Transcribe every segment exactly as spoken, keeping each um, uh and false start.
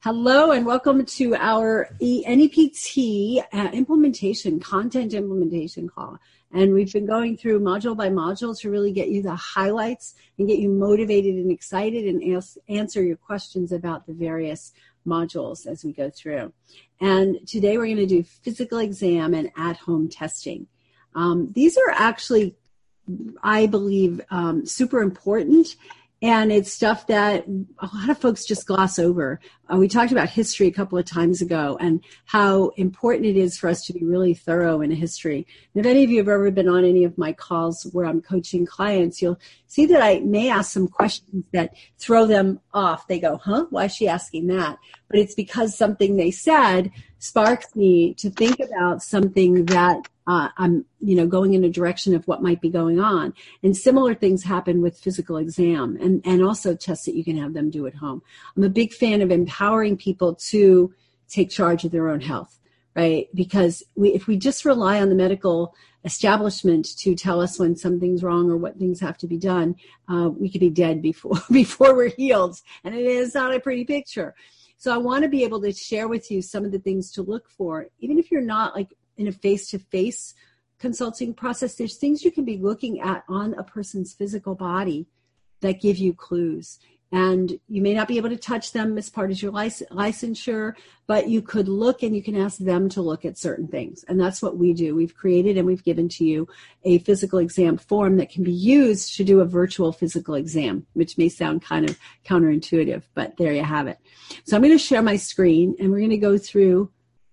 Hello and welcome to our N E P T uh, implementation, content implementation call. And we've been going through module by module to really get you the highlights and get you motivated and excited and ask, answer your questions about the various modules as we go through. And today we're going to do physical exam and at-home testing. Um, these are actually, I believe, um, super important. And it's stuff that a lot of folks just gloss over. Uh, we talked about history a couple of times ago and how important it is for us to be really thorough in history. And if any of you have ever been on any of my calls where I'm coaching clients, you'll see that I may ask some questions that throw them off. They go, huh? Why is she asking that? But it's because something they said sparks me to think about something that uh, I'm, you know, going in a direction of what might be going on. And similar things happen with physical exam and, and also tests that you can have them do at home. I'm a big fan of empowering people to take charge of their own health, right? Because we, if we just rely on the medical establishment to tell us when something's wrong or what things have to be done, uh, we could be dead before, before we're healed. And it is not a pretty picture. So I want to be able to share with you some of the things to look for, even if you're not like in a face-to-face consulting process. There's things you can be looking at on a person's physical body that give you clues. And you may not be able to touch them as part of your lic- licensure, but you could look and you can ask them to look at certain things. And that's what we do. We've created and we've given to you a physical exam form that can be used to do a virtual physical exam, which may sound kind of counterintuitive, but there you have it. So I'm going to share my screen and we're going to go through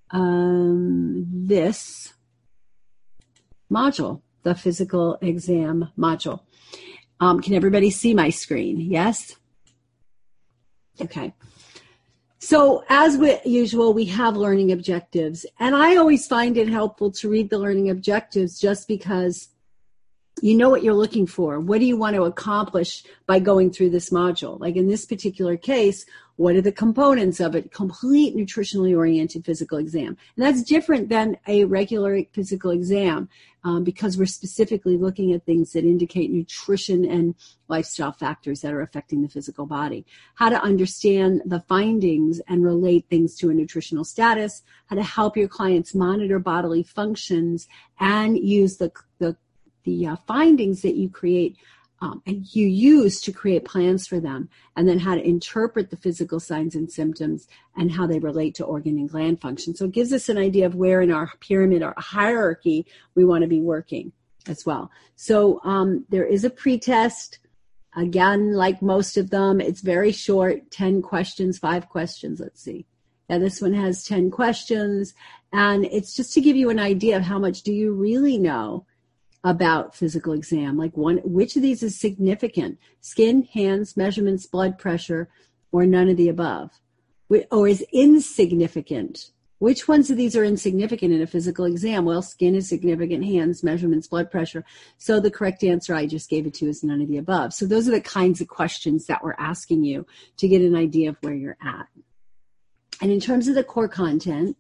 um, this module, the physical exam module. Um, can everybody see my screen? Yes? Okay. So as we, usual, we have learning objectives. And I always find it helpful to read the learning objectives just because you know what you're looking for. What do you want to accomplish by going through this module? Like in this particular case, what are the components of it? Complete nutritionally oriented physical exam. And that's different than a regular physical exam um, because we're specifically looking at things that indicate nutrition and lifestyle factors that are affecting the physical body. How to understand the findings and relate things to a nutritional status, how to help your clients monitor bodily functions and use the, the, the uh, findings that you create Um, and you use to create plans for them, and then how to interpret the physical signs and symptoms and how they relate to organ and gland function. So it gives us an idea of where in our pyramid or hierarchy we want to be working as well. So um, there is a pretest. Again, like most of them, it's very short, ten questions, five questions, let's see. Yeah, this one has ten questions, and it's just to give you an idea of how much do you really know about physical exam, like one, which of these is significant? Skin, hands, measurements, blood pressure, or none of the above? Or is insignificant? Which ones of these are insignificant in a physical exam? Well, skin is significant, hands, measurements, blood pressure. So the correct answer I just gave it to is none of the above. So those are the kinds of questions that we're asking you to get an idea of where you're at. And in terms of the core content,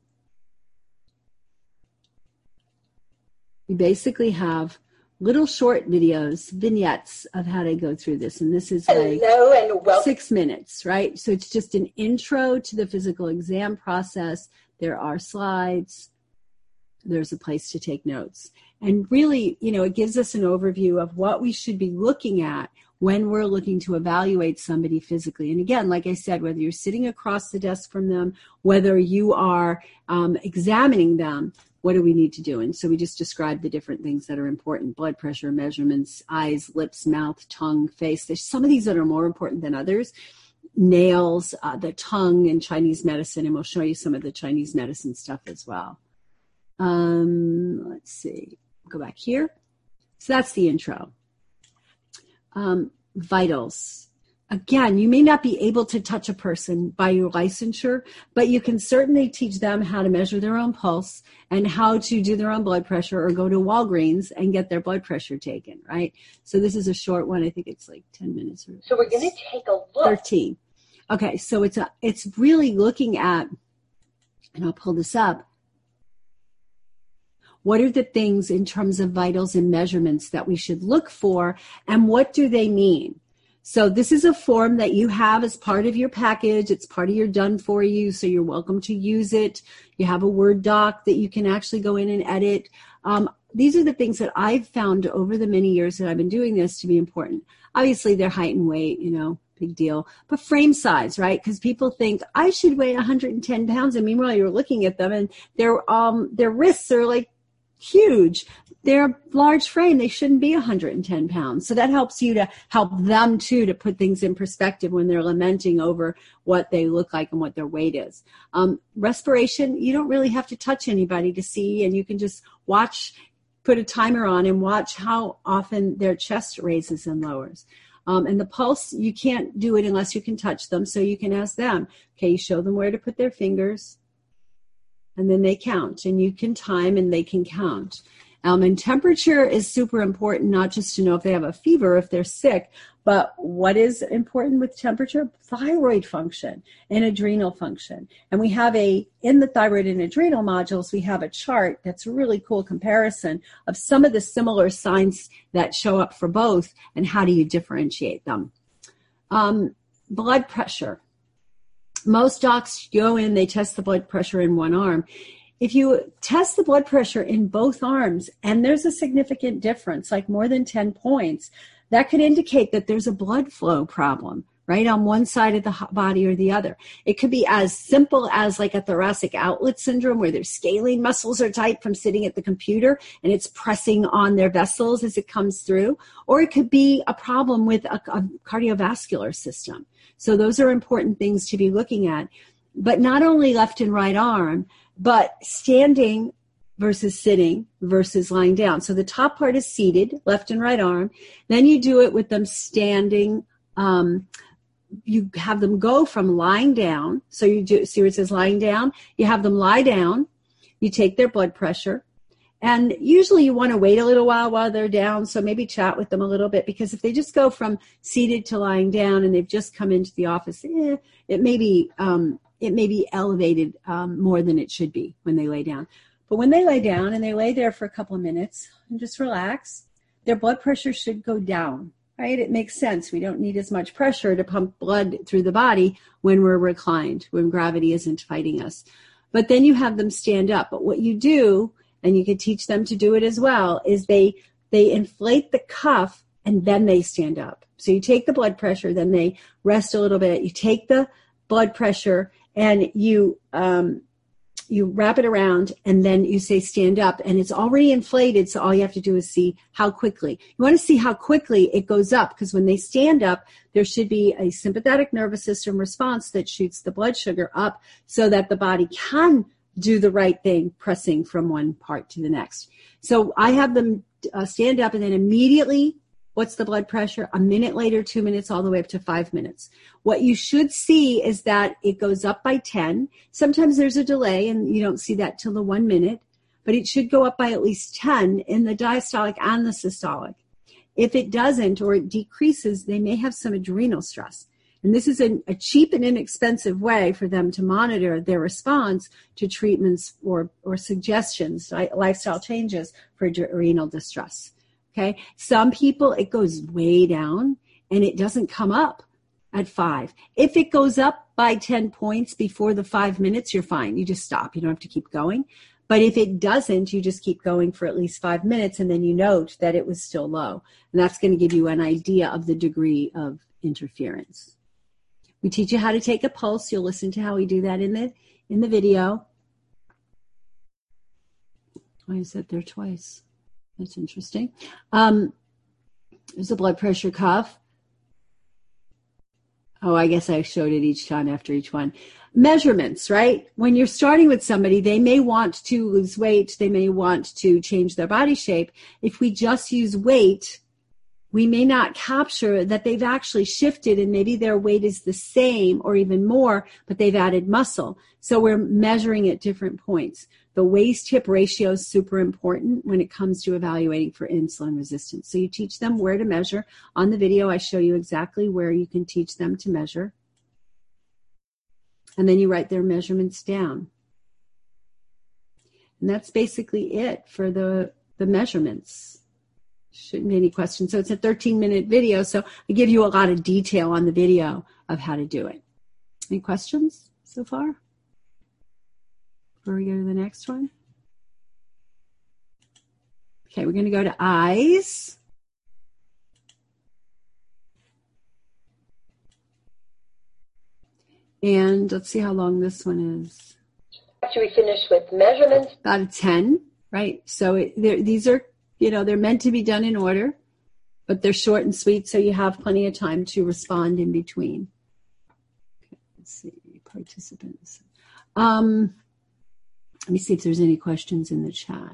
we basically have little short videos, vignettes of how to go through this. And this is like Hello and welcome. six minutes, right? So it's just an intro to the physical exam process. There are slides. There's a place to take notes. And really, you know, it gives us an overview of what we should be looking at when we're looking to evaluate somebody physically. And again, like I said, whether you're sitting across the desk from them, whether you are um, examining them, what do we need to do? And so we just described the different things that are important: blood pressure, measurements, eyes, lips, mouth, tongue, face. There's some of these that are more important than others. Nails, uh, the tongue in Chinese medicine, and we'll show you some of the Chinese medicine stuff as well. Um, let's see, go back here. So that's the intro. Um, vitals. Again, you may not be able to touch a person by your licensure, but you can certainly teach them how to measure their own pulse and how to do their own blood pressure or go to Walgreens and get their blood pressure taken, right? So this is a short one. I think it's like ten minutes. Or so we're going to take a look. thirteen. Okay, so it's a, it's really looking at, and I'll pull this up, what are the things in terms of vitals and measurements that we should look for, and what do they mean? So this is a form that you have as part of your package. It's part of your done for you, so you're welcome to use it. You have a Word doc that you can actually go in and edit. Um, these are the things that I've found over the many years that I've been doing this to be important. Obviously, their height and weight, you know, big deal. But frame size, right? Because people think, I should weigh one hundred ten pounds. And meanwhile, you're looking at them and their um their wrists are like huge. They're large frame. They shouldn't be one hundred ten pounds. So that helps you to help them too to put things in perspective when they're lamenting over what they look like and what their weight is. Um, respiration, you don't really have to touch anybody to see, and you can just watch, put a timer on and watch how often their chest raises and lowers. Um, and the pulse, you can't do it unless you can touch them. So you can ask them, okay, you show them where to put their fingers, and then they count, and you can time and they can count. Um, and temperature is super important, not just to know if they have a fever, if they're sick, but what is important with temperature? Thyroid function and adrenal function. And we have a, in the thyroid and adrenal modules, we have a chart that's a really cool comparison of some of the similar signs that show up for both and how do you differentiate them. Um, blood pressure. Most docs go in, they test the blood pressure in one arm. If you test the blood pressure in both arms and there's a significant difference, like more than ten points, that could indicate that there's a blood flow problem, right, on one side of the body or the other. It could be as simple as like a thoracic outlet syndrome where their scalene muscles are tight from sitting at the computer and it's pressing on their vessels as it comes through. Or it could be a problem with a, a cardiovascular system. So those are important things to be looking at. But not only left and right arm, but standing versus sitting versus lying down. So the top part is seated, left and right arm. Then you do it with them standing. Um, you have them go from lying down. So you do, see where it says lying down? You have them lie down. You take their blood pressure. And usually you want to wait a little while while they're down. So maybe chat with them a little bit, because if they just go from seated to lying down and they've just come into the office, eh, it may be, um, it may be elevated um, more than it should be when they lay down. But when they lay down and they lay there for a couple of minutes and just relax, their blood pressure should go down, right? It makes sense. We don't need as much pressure to pump blood through the body when we're reclined, when gravity isn't fighting us. But then you have them stand up. But what you do, and you can teach them to do it as well, is they they inflate the cuff and then they stand up. So you take the blood pressure, then they rest a little bit. You take the blood pressure and you um, you wrap it around, and then you say stand up, and it's already inflated, so all you have to do is see how quickly. You want to see how quickly it goes up, because when they stand up, there should be a sympathetic nervous system response that shoots the blood sugar up so that the body can do the right thing, pressing from one part to the next. So I have them uh, stand up, and then immediately, what's the blood pressure? A minute later, two minutes, all the way up to five minutes. What you should see is that it goes up by ten. Sometimes there's a delay, and you don't see that till the one minute, but it should go up by at least ten in the diastolic and the systolic. If it doesn't, or it decreases, they may have some adrenal stress. And this is a, a cheap and inexpensive way for them to monitor their response to treatments or, or suggestions, right, lifestyle changes for adrenal distress. Okay. Some people, it goes way down and it doesn't come up at five. If it goes up by ten points before the five minutes, you're fine. You just stop. You don't have to keep going. But if it doesn't, you just keep going for at least five minutes and then you note that it was still low. And that's going to give you an idea of the degree of interference. We teach you how to take a pulse. You'll listen to how we do that in the, in the video. I said there twice. That's interesting. Um, there's a blood pressure cuff. Oh, I guess I showed it each time after each one. Measurements, right? When you're starting with somebody, they may want to lose weight. They may want to change their body shape. If we just use weight, we may not capture that they've actually shifted and maybe their weight is the same or even more, but they've added muscle. So we're measuring at different points. The waist-hip ratio is super important when it comes to evaluating for insulin resistance. So you teach them where to measure. On the video, I show you exactly where you can teach them to measure. And then you write their measurements down. And that's basically it for the, the measurements. shouldn't be any questions. So it's a thirteen minute video. So I give you a lot of detail on the video of how to do it. Any questions so far? Before we go to the next one. Okay, we're going to go to eyes. And let's see how long this one is. After we finish with measurements. About a ten, right? So it, these are, you know, they're meant to be done in order, but they're short and sweet, so you have plenty of time to respond in between. Okay, let's see, participants. Um, let me see if there's any questions in the chat.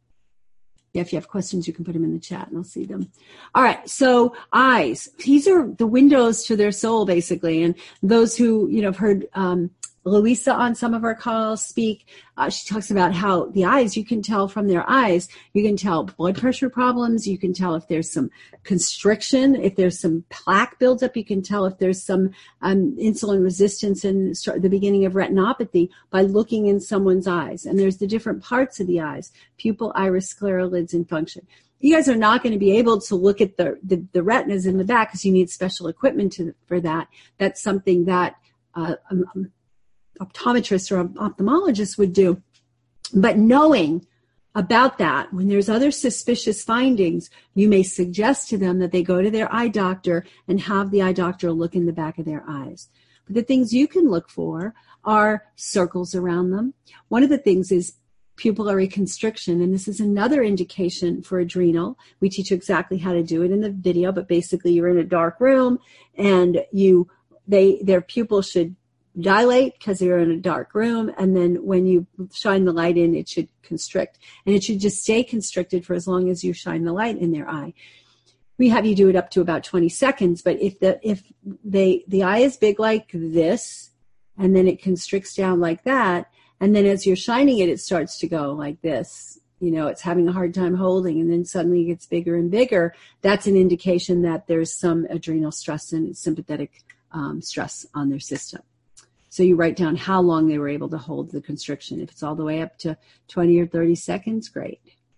Yeah, if you have questions, you can put them in the chat and I'll see them. All right. So eyes, these are the windows to their soul, basically. And those who, you know, have heard um, Louisa on some of our calls speak, uh, she talks about how the eyes, you can tell from their eyes, you can tell blood pressure problems. You can tell if there's some constriction, if there's some plaque buildup. You can tell if there's some um, insulin resistance and start the beginning of retinopathy by looking in someone's eyes. And there's the different parts of the eyes, pupil, iris, sclerolids, and function. You guys are not going to be able to look at the, the, the retinas in the back because you need special equipment to, for that. That's something that uh, um, optometrist or ophthalmologist would do. But knowing about that, when there's other suspicious findings, you may suggest to them that they go to their eye doctor and have the eye doctor look in the back of their eyes. But the things you can look for are circles around them. One of the things is pupillary constriction, and this is another indication for adrenal. We teach you exactly how to do it in the video, but basically you're in a dark room and you they their pupil should dilate because you're in a dark room, and then when you shine the light in, it should constrict, and it should just stay constricted for as long as you shine the light in their eye. We have you do it up to about twenty seconds, but if the if they the eye is big like this, and then it constricts down like that, and then as you're shining it, it starts to go like this. You know, it's having a hard time holding, and then suddenly it gets bigger and bigger. That's an indication that there's some adrenal stress and sympathetic um, stress on their system. So you write down how long they were able to hold the constriction. If it's all the way up to twenty or thirty seconds, great.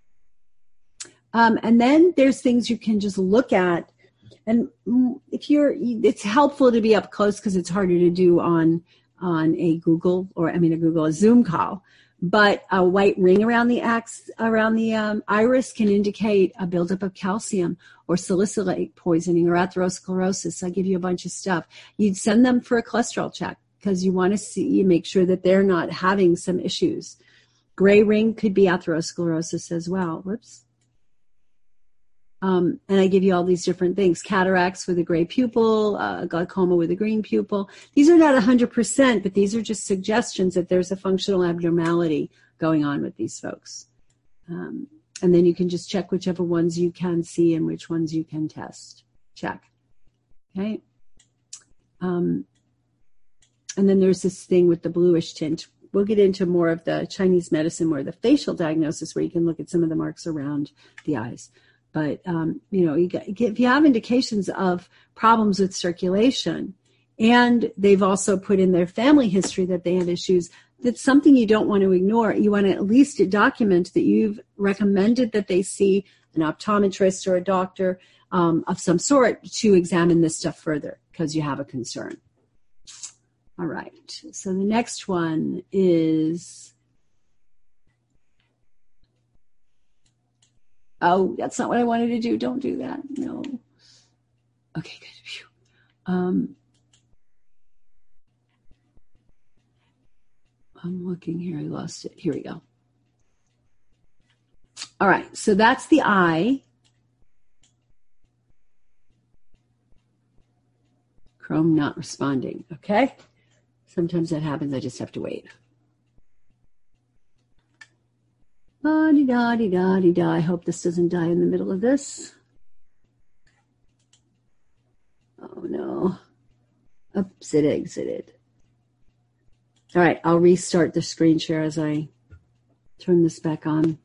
Um, and then there's things you can just look at. And if you're, it's helpful to be up close because it's harder to do on, on a Google or, I mean, a Google, a Zoom call. But a white ring around the ax, around the um, iris can indicate a buildup of calcium or salicylate poisoning or atherosclerosis. I give you a bunch of stuff. You'd send them for a cholesterol check, because you want to see, you make sure that they're not having some issues. Gray ring could be atherosclerosis as well. Whoops. Um, and I give you all these different things. Cataracts with a gray pupil, uh, glaucoma with a green pupil. These are not one hundred percent, but these are just suggestions that there's a functional abnormality going on with these folks. Um, and then you can just check whichever ones you can see and which ones you can test. Check. Okay. Um, And then there's this thing with the bluish tint. We'll get into more of the Chinese medicine, more of the facial diagnosis, where you can look at some of the marks around the eyes. But, um, you know, you get, if you have indications of problems with circulation, and they've also put in their family history that they have issues, that's something you don't want to ignore. You want to at least document that you've recommended that they see an optometrist or a doctor um, of some sort to examine this stuff further because you have a concern. All right, so the next one is, oh, that's not what I wanted to do. Don't do that. No. Okay, good. Phew. Um, I'm looking here. I lost it. Here we go. All right, so that's the eye. Chrome not responding, okay? Sometimes that happens. I just have to wait. La-di-da-di-da-di-da. I hope this doesn't die in the middle of this. Oh, no. Oops, it exited. All right, I'll restart the screen share as I turn this back on.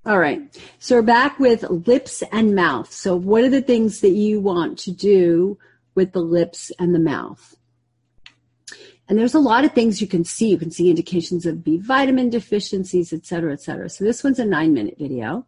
All right. So we're back with lips and mouth. So what are the things that you want to do with the lips and the mouth? And there's a lot of things you can see. You can see indications of B vitamin deficiencies, et cetera, et cetera. So this one's a nine minute video.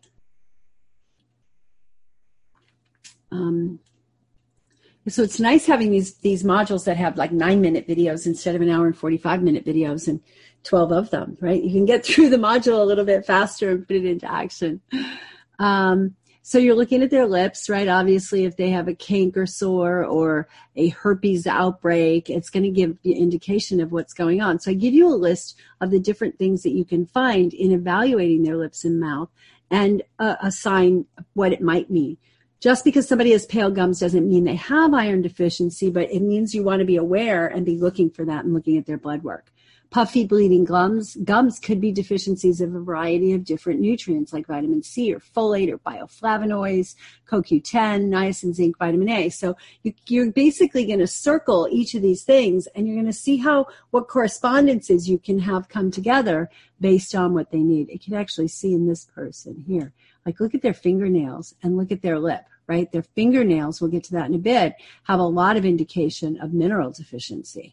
Um, so it's nice having these, these modules that have like nine minute videos instead of an hour and forty-five minute videos and twelve of them, right? You can get through the module a little bit faster and put it into action. Um, so you're looking at their lips, right? Obviously, if they have a canker sore or a herpes outbreak, it's going to give you indication of what's going on. So I give you a list of the different things that you can find in evaluating their lips and mouth and uh, assign what it might mean. Just because somebody has pale gums doesn't mean they have iron deficiency, but it means you want to be aware and be looking for that and looking at their blood work. Puffy bleeding gums, gums could be deficiencies of a variety of different nutrients like vitamin C or folate or bioflavonoids, C O Q ten, niacin, zinc, vitamin A. So you, you're basically going to circle each of these things and you're going to see how what correspondences you can have come together based on what they need. You can actually see in this person here. Like look at their fingernails and look at their lip, right? Their fingernails, we'll get to that in a bit, have a lot of indication of mineral deficiency.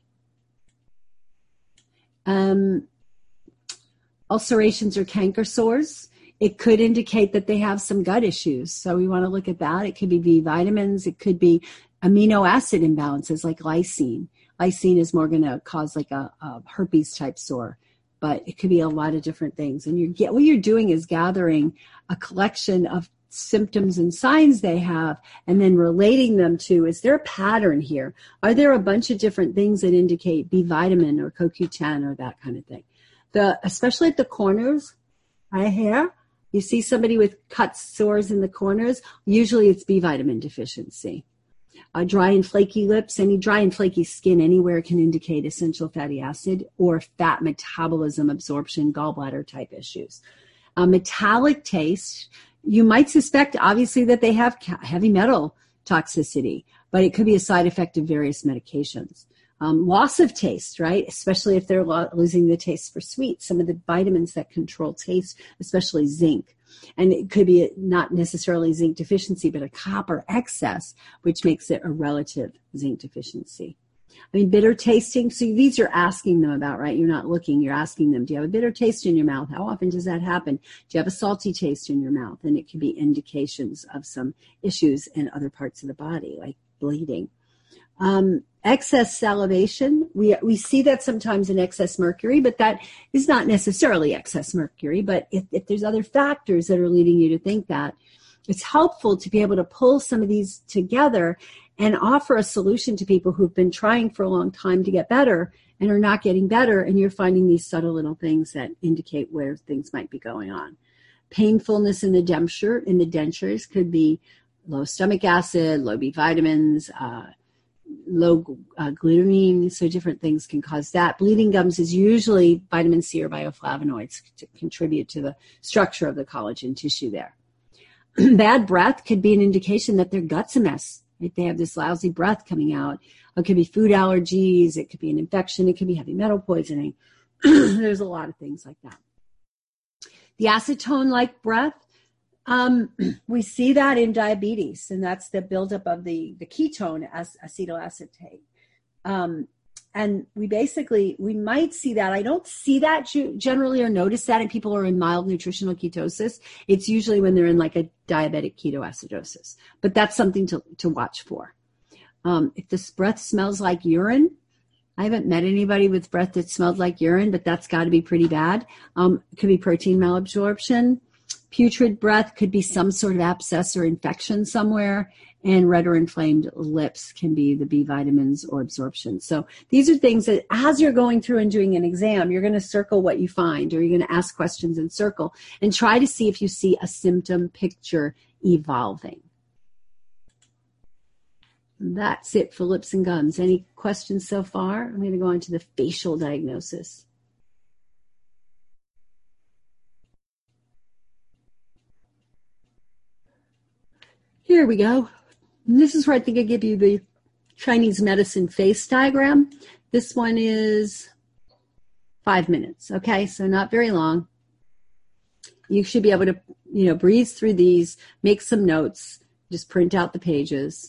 Um, ulcerations or canker sores, it could indicate that they have some gut issues. So we want to look at that. It could be B vitamins. It could be amino acid imbalances like lysine. Lysine is more going to cause like a, a herpes type sore, but it could be a lot of different things. And you get what you're doing is gathering a collection of symptoms and signs they have and then relating them to, is there a pattern here? Are there a bunch of different things that indicate B vitamin or C O Q ten or that kind of thing? The especially at the corners, right here, you see somebody with cuts, sores in the corners, usually it's B vitamin deficiency. Uh, dry and flaky lips, any dry and flaky skin anywhere can indicate essential fatty acid or fat metabolism, absorption, gallbladder type issues. Uh, metallic taste, you might suspect, obviously, that they have heavy metal toxicity, but it could be a side effect of various medications. Um, loss of taste, right? Especially if they're lo- losing the taste for sweets. Some of the vitamins that control taste, especially zinc. And it could be not necessarily zinc deficiency, but a copper excess, which makes it a relative zinc deficiency. I mean, bitter tasting. So these you're asking them about, right? You're not looking. You're asking them, do you have a bitter taste in your mouth? How often does that happen? Do you have a salty taste in your mouth? And it could be indications of some issues in other parts of the body, like bleeding. Um, excess salivation. We we see that sometimes in excess mercury, but that is not necessarily excess mercury. But if, if there's other factors that are leading you to think that, it's helpful to be able to pull some of these together and offer a solution to people who've been trying for a long time to get better and are not getting better, and you're finding these subtle little things that indicate where things might be going on. Painfulness in the denture, in the dentures could be low stomach acid, low B vitamins, uh, low uh, glutamine, so different things can cause that. Bleeding gums is usually vitamin C or bioflavonoids to contribute to the structure of the collagen tissue there. Bad breath could be an indication that their gut's a mess. Right? They have this lousy breath coming out. It could be food allergies. It could be an infection. It could be heavy metal poisoning. There's a lot of things like that. The acetone-like breath, um, we see that in diabetes, and that's the buildup of the, the ketone as acetoacetate. Um, and we basically, we might see that. I don't see that generally or notice that in people who are in mild nutritional ketosis. It's usually when they're in like a diabetic ketoacidosis. But that's something to, to watch for. Um, if this breath smells like urine, I haven't met anybody with breath that smelled like urine, but that's got to be pretty bad. Um, it could be protein malabsorption. Putrid breath could be some sort of abscess or infection somewhere. And red or inflamed lips can be the B vitamins or absorption. So these are things that as you're going through and doing an exam, you're going to circle what you find, or you're going to ask questions and circle and try to see if you see a symptom picture evolving. That's it for lips and gums. Any questions so far? I'm going to go on to the facial diagnosis. Here we go. And this is where I think I give you the Chinese medicine face diagram. This one is five minutes, okay? So not very long. You should be able to you know, breeze through these, make some notes, just print out the pages.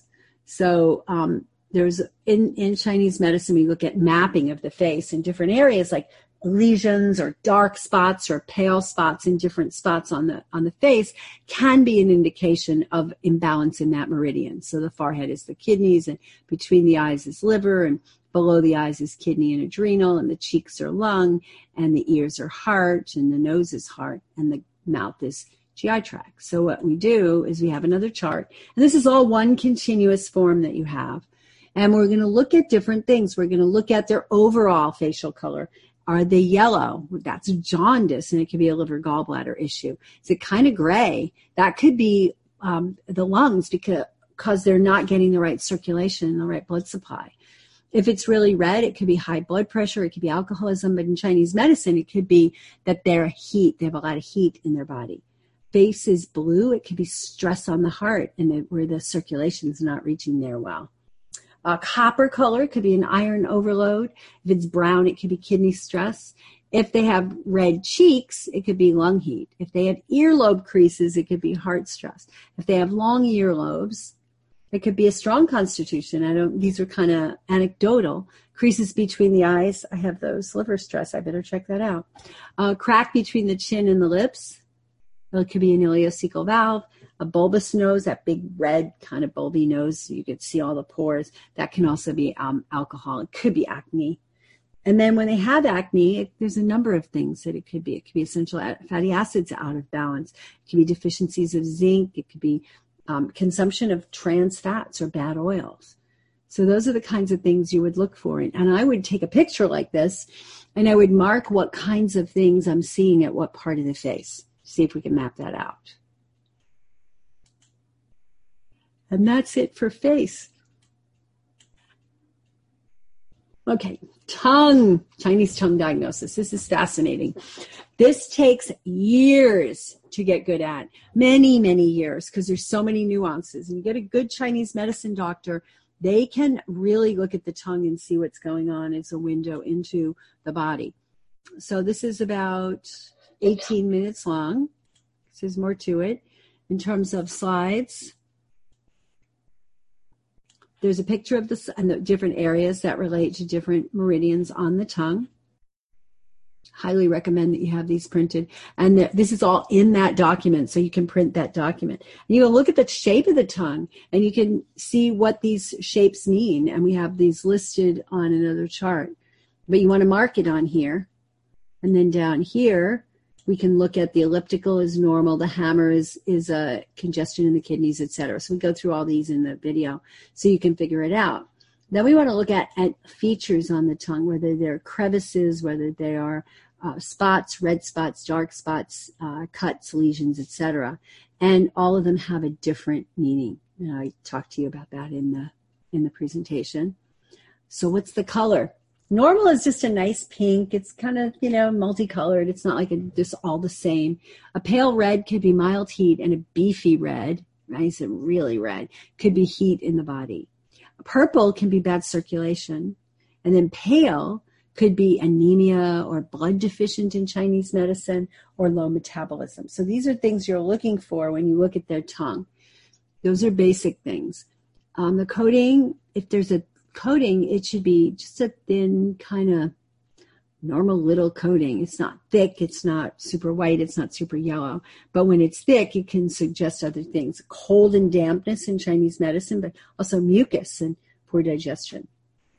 So um, there's, in, in Chinese medicine, we look at mapping of the face in different areas, like lesions or dark spots or pale spots in different spots on the on the face can be an indication of imbalance in that meridian. So the forehead is the kidneys, and between the eyes is liver, and below the eyes is kidney and adrenal, and the cheeks are lung, and the ears are heart, and the nose is heart, and the mouth is G I tract. So what we do is we have another chart, and this is all one continuous form that you have. And we're going to look at different things. We're going to look at their overall facial color. Are they yellow? That's jaundice, and it could be a liver gallbladder issue. Is it kind of gray? That could be um, the lungs because, because they're not getting the right circulation and the right blood supply. If it's really red, it could be high blood pressure. It could be alcoholism. But in Chinese medicine, it could be that they're heat. They have a lot of heat in their body. Face is blue. It could be stress on the heart and the, where the circulation is not reaching there well. Uh, copper color could be an iron overload. If it's brown, it could be kidney stress. If they have red cheeks, it could be lung heat. If they have earlobe creases, it could be heart stress. If they have long earlobes, it could be a strong constitution. I don't. These are kind of anecdotal. Creases between the eyes, I have those. Liver stress, I better check that out. Uh, crack between the chin and the lips, it could be an ileocecal valve. A bulbous nose, that big red kind of bulby nose, so you could see all the pores. That can also be um, alcohol. It could be acne. And then when they have acne, it, there's a number of things that it could be. It could be essential fatty acids out of balance. It could be deficiencies of zinc. It could be um, consumption of trans fats or bad oils. So those are the kinds of things you would look for. And I would take a picture like this, and I would mark what kinds of things I'm seeing at what part of the face. See if we can map that out. And that's it for face. Okay, tongue, Chinese tongue diagnosis. This is fascinating. This takes years to get good at, many, many years, because there's so many nuances. And you get a good Chinese medicine doctor, they can really look at the tongue and see what's going on as a window into the body. So this is about eighteen minutes long. There's more to it. In terms of slides, there's a picture of this and the different areas that relate to different meridians on the tongue. Highly recommend that you have these printed. And this is all in that document, so you can print that document. And you can look at the shape of the tongue, and you can see what these shapes mean. And we have these listed on another chart. But you want to mark it on here. And then down here, we can look at the elliptical is normal, the hammer is is a uh, congestion in the kidneys, et cetera. So we go through all these in the video so you can figure it out. Then we want to look at, at features on the tongue, whether they're crevices, whether they are uh, spots, red spots, dark spots, uh, cuts, lesions, et cetera. And all of them have a different meaning. And I talked to you about that in the in the presentation. So what's the color? Normal is just a nice pink. It's kind of, you know, multicolored. It's not like a, just all the same. A pale red could be mild heat, and a beefy red, nice and really red, could be heat in the body. Purple can be bad circulation. And then pale could be anemia or blood deficient in Chinese medicine or low metabolism. So these are things you're looking for when you look at their tongue. Those are basic things. Um, the coating, if there's a coating, it should be just a thin kind of normal little coating. It's not thick, it's not super white, it's not super yellow. But when it's thick, it can suggest other things. Cold and dampness in Chinese medicine, but also mucus and poor digestion.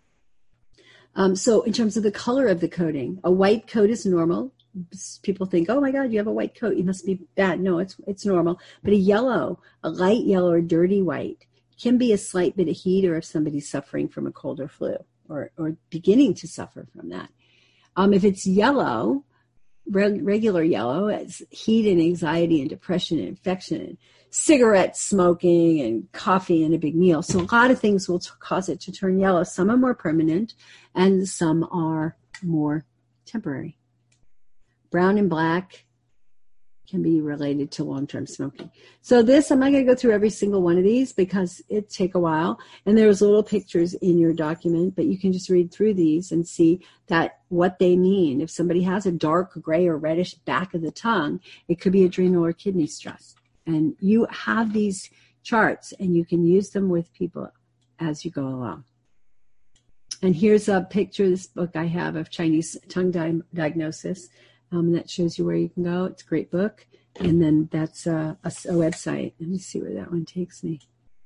Um, so in terms of the color of the coating, a white coat is normal. People think, oh my God, you have a white coat, you must be bad. No, it's it's normal. But a yellow, a light yellow or dirty white, can be a slight bit of heat, or if somebody's suffering from a cold or flu or, or beginning to suffer from that. Um, if it's yellow, reg- regular yellow, it's heat and anxiety and depression and infection and cigarette smoking and coffee and a big meal. So a lot of things will t- cause it to turn yellow. Some are more permanent and some are more temporary. Brown and black can be related to long-term smoking. So this, I'm not going to go through every single one of these because it take a while. And there's little pictures in your document, but you can just read through these and see that what they mean. If somebody has a dark gray or reddish back of the tongue, it could be adrenal or kidney stress. And you have these charts and you can use them with people as you go along. And here's a picture of this book I have of Chinese tongue di- diagnosis. Um, that shows you where you can go. It's a great book. And then that's a, a, a website. Let me see where that one takes me.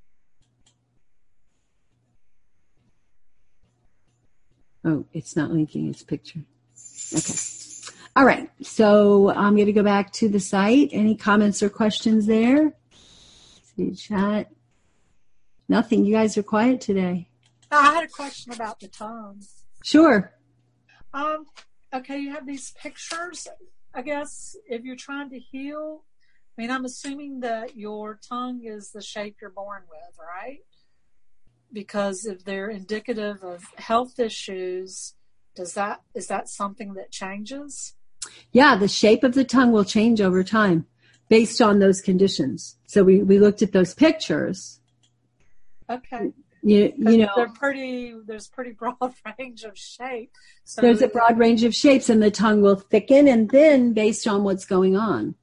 Oh, it's not linking. It's a picture. Okay. All right. So I'm going to go back to the site. Any comments or questions there? See chat. Nothing. You guys are quiet today. I had a question about the tongue. Sure. Um. Okay, you have these pictures. I guess if you're trying to heal, I mean, I'm assuming that your tongue is the shape you're born with, right? Because if they're indicative of health issues, does that is that something that changes? Yeah, the shape of the tongue will change over time based on those conditions. So we, we looked at those pictures. Okay. You, you know, they're pretty. There's pretty broad range of shape. So there's a broad range of shapes, and the tongue will thicken and thin based on what's going on.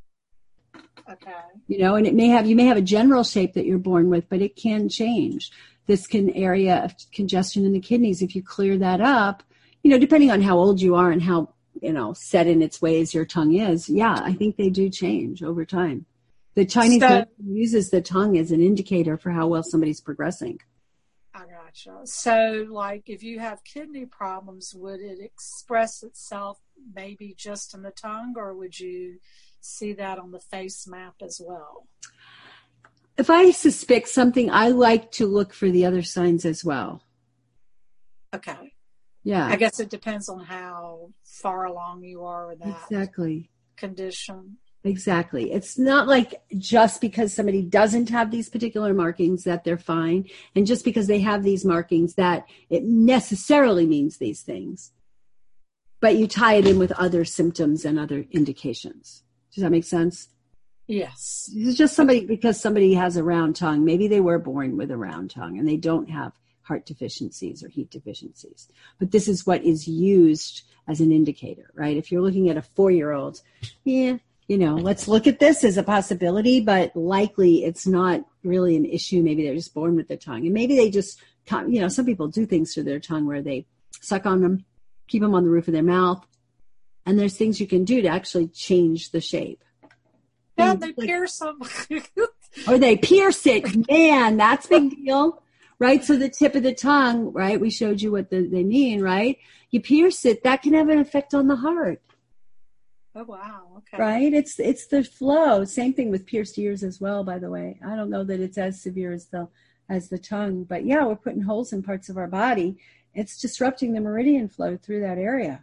Okay. You know, and it may have you may have a general shape that you're born with, but it can change. This can area of congestion in the kidneys. If you clear that up, you know, depending on how old you are and how you know set in its ways your tongue is. Yeah, I think they do change over time. The Chinese so, uses the tongue as an indicator for how well somebody's progressing. I gotcha. So, like, if you have kidney problems, would it express itself maybe just in the tongue, or would you see that on the face map as well? If I suspect something, I like to look for the other signs as well. Okay. Yeah. I guess it depends on how far along you are with that exactly. condition. Exactly. It's not like just because somebody doesn't have these particular markings that they're fine, and just because they have these markings that it necessarily means these things. But you tie it in with other symptoms and other indications. Does that make sense? Yes. It's just somebody, because somebody has a round tongue, maybe they were born with a round tongue and they don't have heart deficiencies or heat deficiencies. But this is what is used as an indicator, right? If you're looking at a four-year-old, yeah, you know, let's look at this as a possibility, but likely it's not really an issue. Maybe they're just born with the tongue. And maybe they just, you know, some people do things to their tongue where they suck on them, keep them on the roof of their mouth. And there's things you can do to actually change the shape. Yeah, they pierce them. Or they pierce it. Man, that's a big deal. Right? So the tip of the tongue, right? We showed you what the, they mean, right? You pierce it, that can have an effect on the heart. Oh, wow. Okay. Right? It's it's the flow. Same thing with pierced ears as well, by the way. I don't know that it's as severe as the as the tongue, but yeah, we're putting holes in parts of our body. It's disrupting the meridian flow through that area.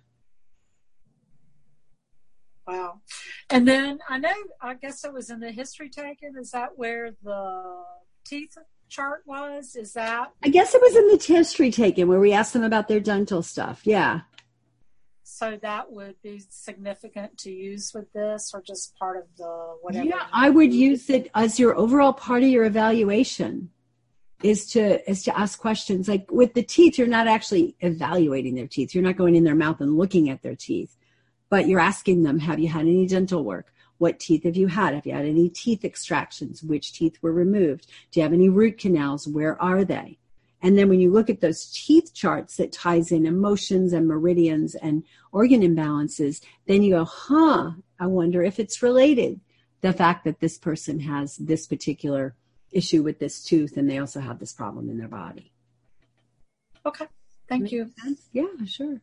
Wow. And then I know, I guess it was in the history taken. Is that where the teeth chart was? Is that? I guess it was in the history taken where we asked them about their dental stuff. Yeah. So that would be significant to use with this, or just part of the whatever? Yeah, I would use it as your overall part of your evaluation is to is to ask questions. Like with the teeth, you're not actually evaluating their teeth. You're not going in their mouth and looking at their teeth, but you're asking them, have you had any dental work? What teeth have you had? Have you had any teeth extractions? Which teeth were removed? Do you have any root canals? Where are they? And then when you look at those teeth charts that ties in emotions and meridians and organ imbalances, then you go, huh, I wonder if it's related. The fact that this person has this particular issue with this tooth and they also have this problem in their body. Okay. Thank you. Yeah, sure.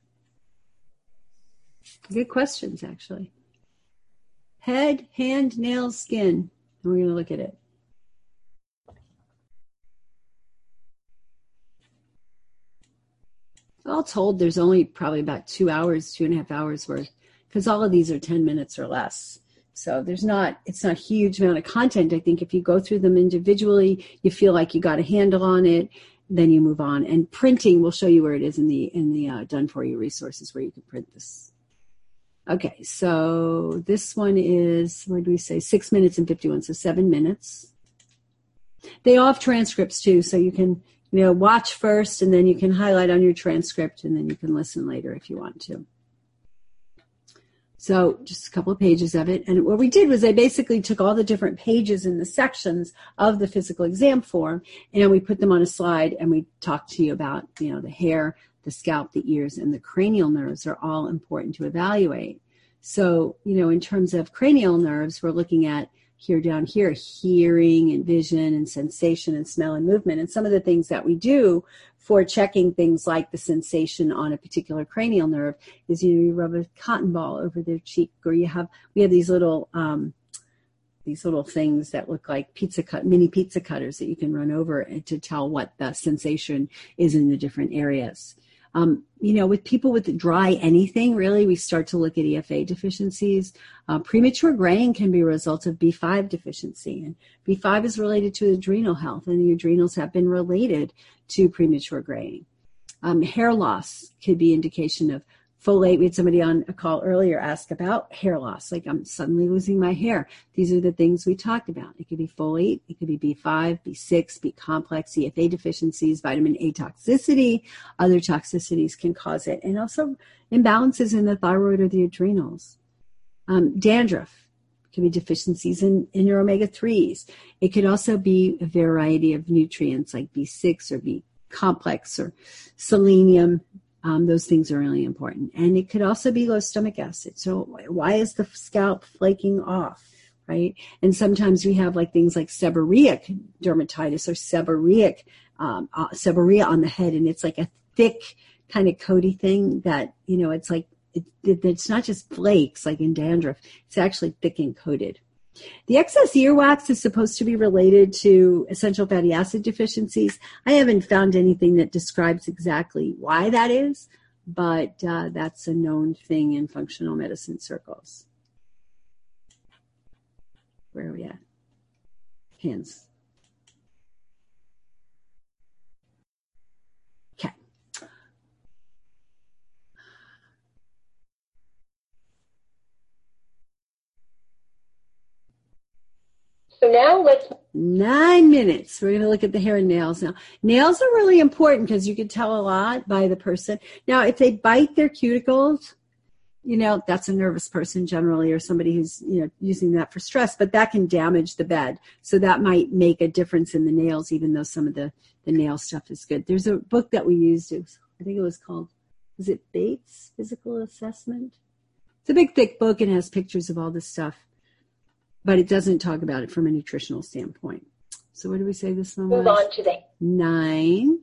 Good questions, actually. Head, hand, nails, skin. We're going to look at it. All told, there's only probably about two hours, two and a half hours worth, because all of these are ten minutes or less. So there's not, it's not a huge amount of content. I think if you go through them individually, you feel like you got a handle on it, then you move on. And printing, we'll show you where it is in the in the uh, done for you resources where you can print this. Okay, so this one is, what do we say, six minutes and fifty-one, so seven minutes. They all have transcripts too, so you can, you know, watch first and then you can highlight on your transcript and then you can listen later if you want to. So just a couple of pages of it. And what we did was I basically took all the different pages in the sections of the physical exam form and we put them on a slide and we talked to you about, you know, the hair, the scalp, the ears, and the cranial nerves are all important to evaluate. So, you know, in terms of cranial nerves, we're looking at here down here, hearing and vision and sensation and smell and movement. And some of the things that we do for checking things like the sensation on a particular cranial nerve is, you know, you rub a cotton ball over their cheek, or you have, we have these little, um, these little things that look like pizza cut, mini pizza cutters that you can run over to tell what the sensation is in the different areas. Um, you know, with people with dry anything, really, we start to look at E F A deficiencies. Uh, premature graying can be a result of B five deficiency. And B five is related to adrenal health, and the adrenals have been related to premature graying. Um, hair loss could be indication of folate. We had somebody on a call earlier ask about hair loss, like I'm suddenly losing my hair. These are the things we talked about. It could be folate, it could be B five, B six, B complex, E F A deficiencies, vitamin A toxicity. Other toxicities can cause it, and also imbalances in the thyroid or the adrenals. Um, dandruff can be deficiencies in, in your omega threes. It could also be a variety of nutrients like B six or B complex or selenium. Um, those things are really important. And it could also be low stomach acid. So why is the scalp flaking off, right? And sometimes we have like things like seborrheic dermatitis or seborrheic, um, uh, seborrhea on the head. And it's like a thick kind of coaty thing that, you know, it's like, it, it, it's not just flakes like in dandruff. It's actually thick and coated. The excess earwax is supposed to be related to essential fatty acid deficiencies. I haven't found anything that describes exactly why that is, but uh, that's a known thing in functional medicine circles. Where are we at? Hands. Okay. So now let's... Nine minutes. We're going to look at the hair and nails now. Nails are really important because you can tell a lot by the person. Now, if they bite their cuticles, you know, that's a nervous person generally, or somebody who's, you know, using that for stress, but that can damage the bed. So that might make a difference in the nails, even though some of the, the nail stuff is good. There's a book that we used. It was, I think it was called, was it Bates Physical Assessment? It's a big, thick book and has pictures of all this stuff, but it doesn't talk about it from a nutritional standpoint. So what do we say this one was? Move on to the... Nine.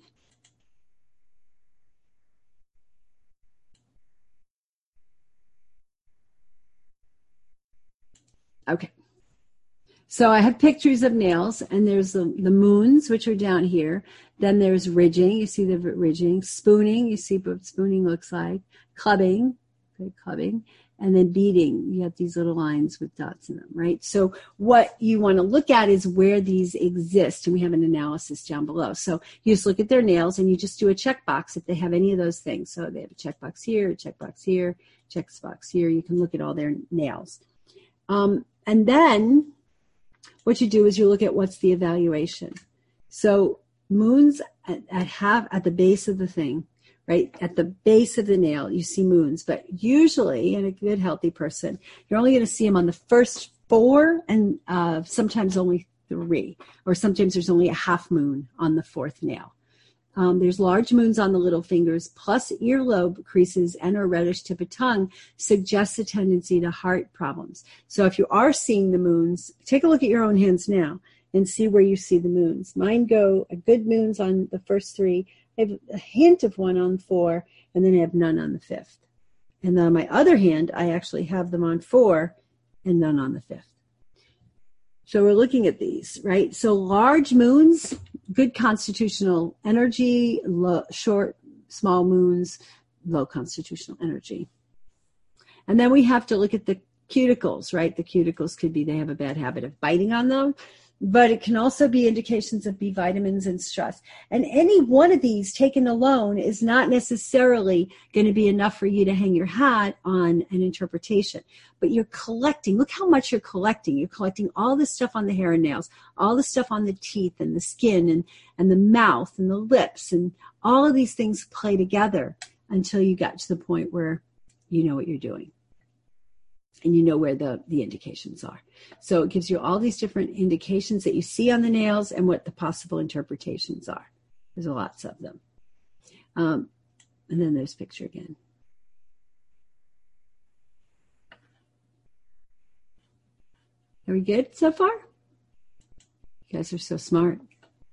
Okay. So I have pictures of nails, and there's the, the moons, which are down here. Then there's ridging. You see the ridging. Spooning. You see what spooning looks like. Clubbing. Okay, clubbing. And then beading, you have these little lines with dots in them, right? So what you want to look at is where these exist, and we have an analysis down below. So you just look at their nails, and you just do a checkbox if they have any of those things. So they have a checkbox here, a checkbox here, checkbox here. You can look at all their nails. Um, and then what you do is you look at what's the evaluation. So moons at, at have at the base of the thing, right? At the base of the nail, you see moons, but usually in a good, healthy person, you're only going to see them on the first four and uh, sometimes only three, or sometimes there's only a half moon on the fourth nail. Um, there's large moons on the little fingers, plus earlobe creases and a reddish tip of tongue suggests a tendency to heart problems. So if you are seeing the moons, take a look at your own hands now and see where you see the moons. Mine go a good moons on the first three. I have a hint of one on four, and then I have none on the fifth. And then on my other hand, I actually have them on four and none on the fifth. So we're looking at these, right? So large moons, good constitutional energy, low, short, small moons, low constitutional energy. And then we have to look at the cuticles, right? The cuticles could be they have a bad habit of biting on them. but it can also be indications of B vitamins and stress. And any one of these taken alone is not necessarily going to be enough for you to hang your hat on an interpretation. But you're collecting. Look how much you're collecting. You're collecting all the stuff on the hair and nails, all the stuff on the teeth and the skin and, and the mouth and the lips. And all of these things play together until you get to the point where you know what you're doing. And you know where the, the indications are. So it gives you all these different indications that you see on the nails and what the possible interpretations are. There's lots of them. Um, and then there's picture again. Are we good so far? You guys are so smart.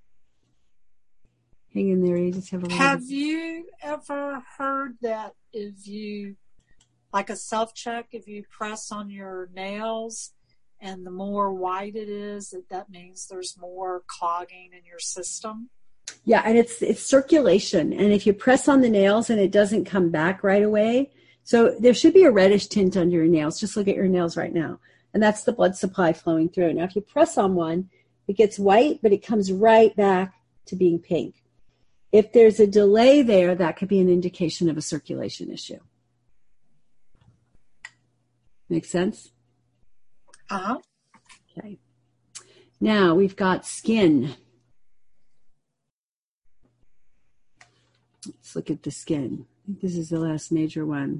Hang in there. You just have a lot Have of... you ever heard that if you, like a self-check, if you press on your nails and the more white it is, that that means there's more clogging in your system? Yeah, and it's it's circulation. And if you press on the nails and it doesn't come back right away, so there should be a reddish tint under your nails. Just look at your nails right now. And that's the blood supply flowing through. Now, if you press on one, it gets white, but it comes right back to being pink. If there's a delay there, that could be an indication of a circulation issue. Make sense? Uh-huh. Okay. Now we've got skin. Let's look at the skin. I think this is the last major one.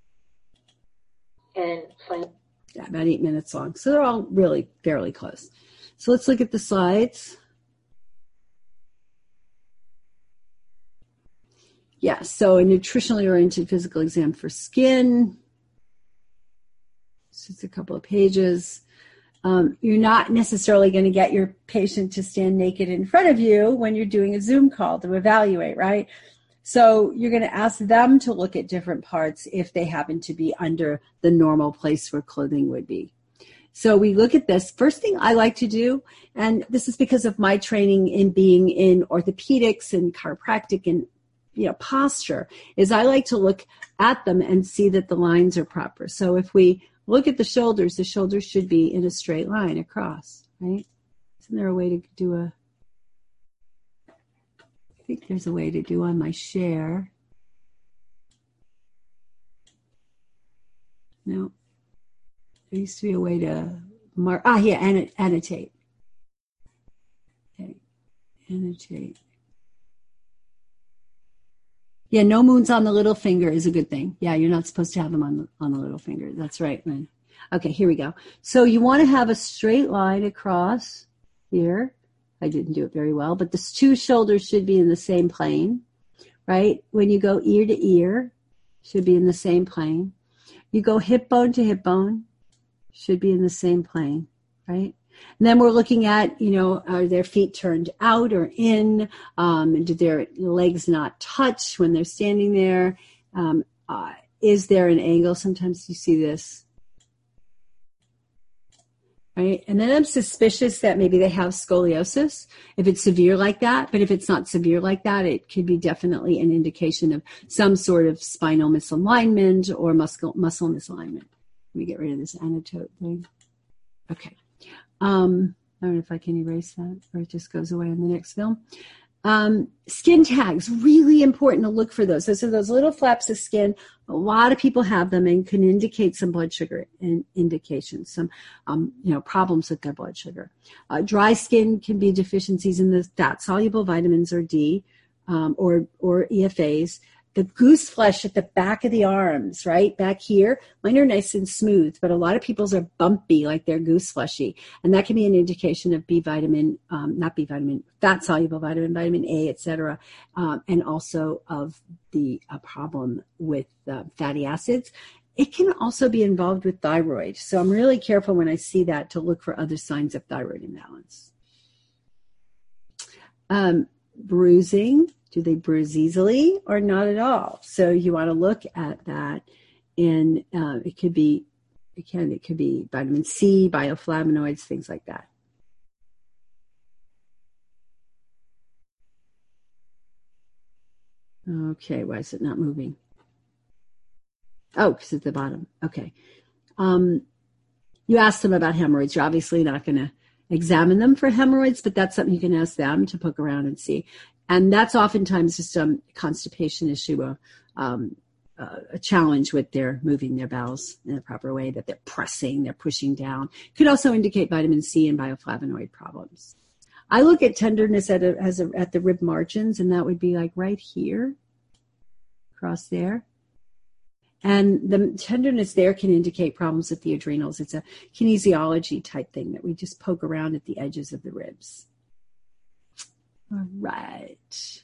And fine. Yeah, about eight minutes long. So they're all really fairly close. So let's look at the slides. Yeah, so a nutritionally oriented physical exam for skin. It's just a couple of pages. Um, you're not necessarily going to get your patient to stand naked in front of you when you're doing a Zoom call to evaluate, right? So you're going to ask them to look at different parts if they happen to be under the normal place where clothing would be. So we look at this. First thing I like to do, and this is because of my training in being in orthopedics and chiropractic and you know posture, is I like to look at them and see that the lines are proper. So if we look at the shoulders, the shoulders should be in a straight line across, right? Isn't there a way to do a, I think there's a way to do on my share. No. There used to be a way to mark, ah, yeah, annotate. Okay, annotate. Yeah, no moons on the little finger is a good thing. Yeah, you're not supposed to have them on the, on the little finger. That's right, man. Okay, here we go. So you want to have a straight line across here. I didn't do it very well, but the two shoulders should be in the same plane, right? When you go ear to ear, should be in the same plane. You go hip bone to hip bone, should be in the same plane, right? And then we're looking at, you know, are their feet turned out or in? Um, do their legs not touch when they're standing there? Um, uh, is there an angle? Sometimes you see this, right? And then I'm suspicious that maybe they have scoliosis if it's severe like that. But if it's not severe like that, it could be definitely an indication of some sort of spinal misalignment or muscle, muscle misalignment. Let me get rid of this annotate thing. Okay. Um, I don't know if I can erase that or it just goes away in the next film. Um, skin tags, really important to look for those. Those are those little flaps of skin. A lot of people have them and can indicate some blood sugar in, indications, some um, you know problems with their blood sugar. Uh, dry skin can be deficiencies in the fat-soluble vitamins or D um, or, or E F As. The goose flesh at the back of the arms, right? Back here, mine are nice and smooth, but a lot of people's are bumpy, like they're goose fleshy. And that can be an indication of B vitamin, um, not B vitamin, fat-soluble vitamin, vitamin A, et cetera, um, and also of the uh, problem with uh, fatty acids. It can also be involved with thyroid. So I'm really careful when I see that to look for other signs of thyroid imbalance. Um, bruising. Do they bruise easily or not at all? So you want to look at that, and uh, it could be, again, it could be vitamin C, bioflavonoids, things like that. Okay, why is it not moving? Oh, because it's at the bottom. Okay. Um, you asked them about hemorrhoids. You're obviously not going to examine them for hemorrhoids, but that's something you can ask them to poke around and see. And that's oftentimes just a constipation issue, a, um, a challenge with their moving their bowels in the proper way, that they're pressing, they're pushing down. Could also indicate vitamin C and bioflavonoid problems. I look at tenderness at a, as a, at the rib margins, and that would be like right here, across there. And the tenderness there can indicate problems with the adrenals. It's a kinesiology type thing that we just poke around at the edges of the ribs. All right.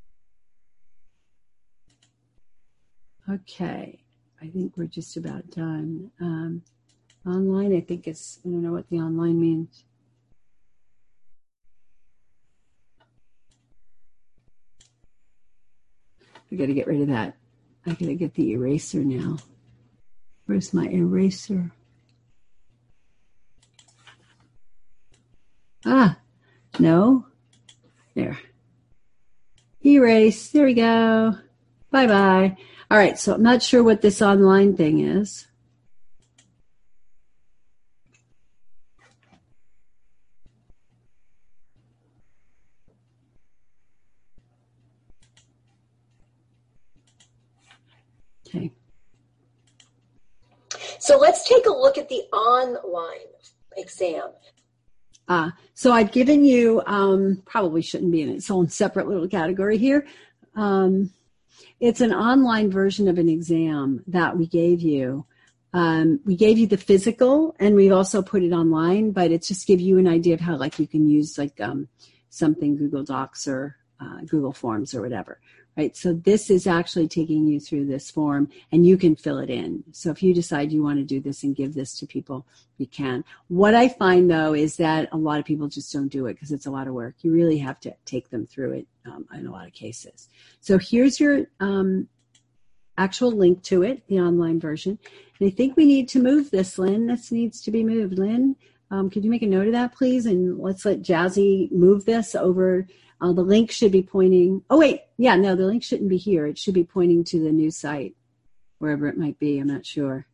Okay. I think we're just about done. Um, online, I think it's, I don't know what the online means. I got to get rid of that. I got to get the eraser now. Where's my eraser? Ah, no. There. Erase. There we go. Bye-bye. All right, so I'm not sure what this online thing is. Okay. So let's take a look at the online exam. Uh, so I've given you, um, probably shouldn't be in its own separate little category here. Um, it's an online version of an exam that we gave you. Um, we gave you the physical, and we've also put it online, but it's just give you an idea of how, like, you can use like um, something, Google Docs or uh, Google Forms or whatever. Right, so this is actually taking you through this form, and you can fill it in. So if you decide you want to do this and give this to people, you can. What I find, though, is that a lot of people just don't do it because it's a lot of work. You really have to take them through it um, in a lot of cases. So here's your um, actual link to it, the online version. And I think we need to move this, Lynn. This needs to be moved. Lynn, um, could you make a note of that, please? And let's let Jazzy move this over. Uh, the link should be pointing, oh wait, yeah, no, the link shouldn't be here. It should be pointing to the new site, wherever it might be, I'm not sure.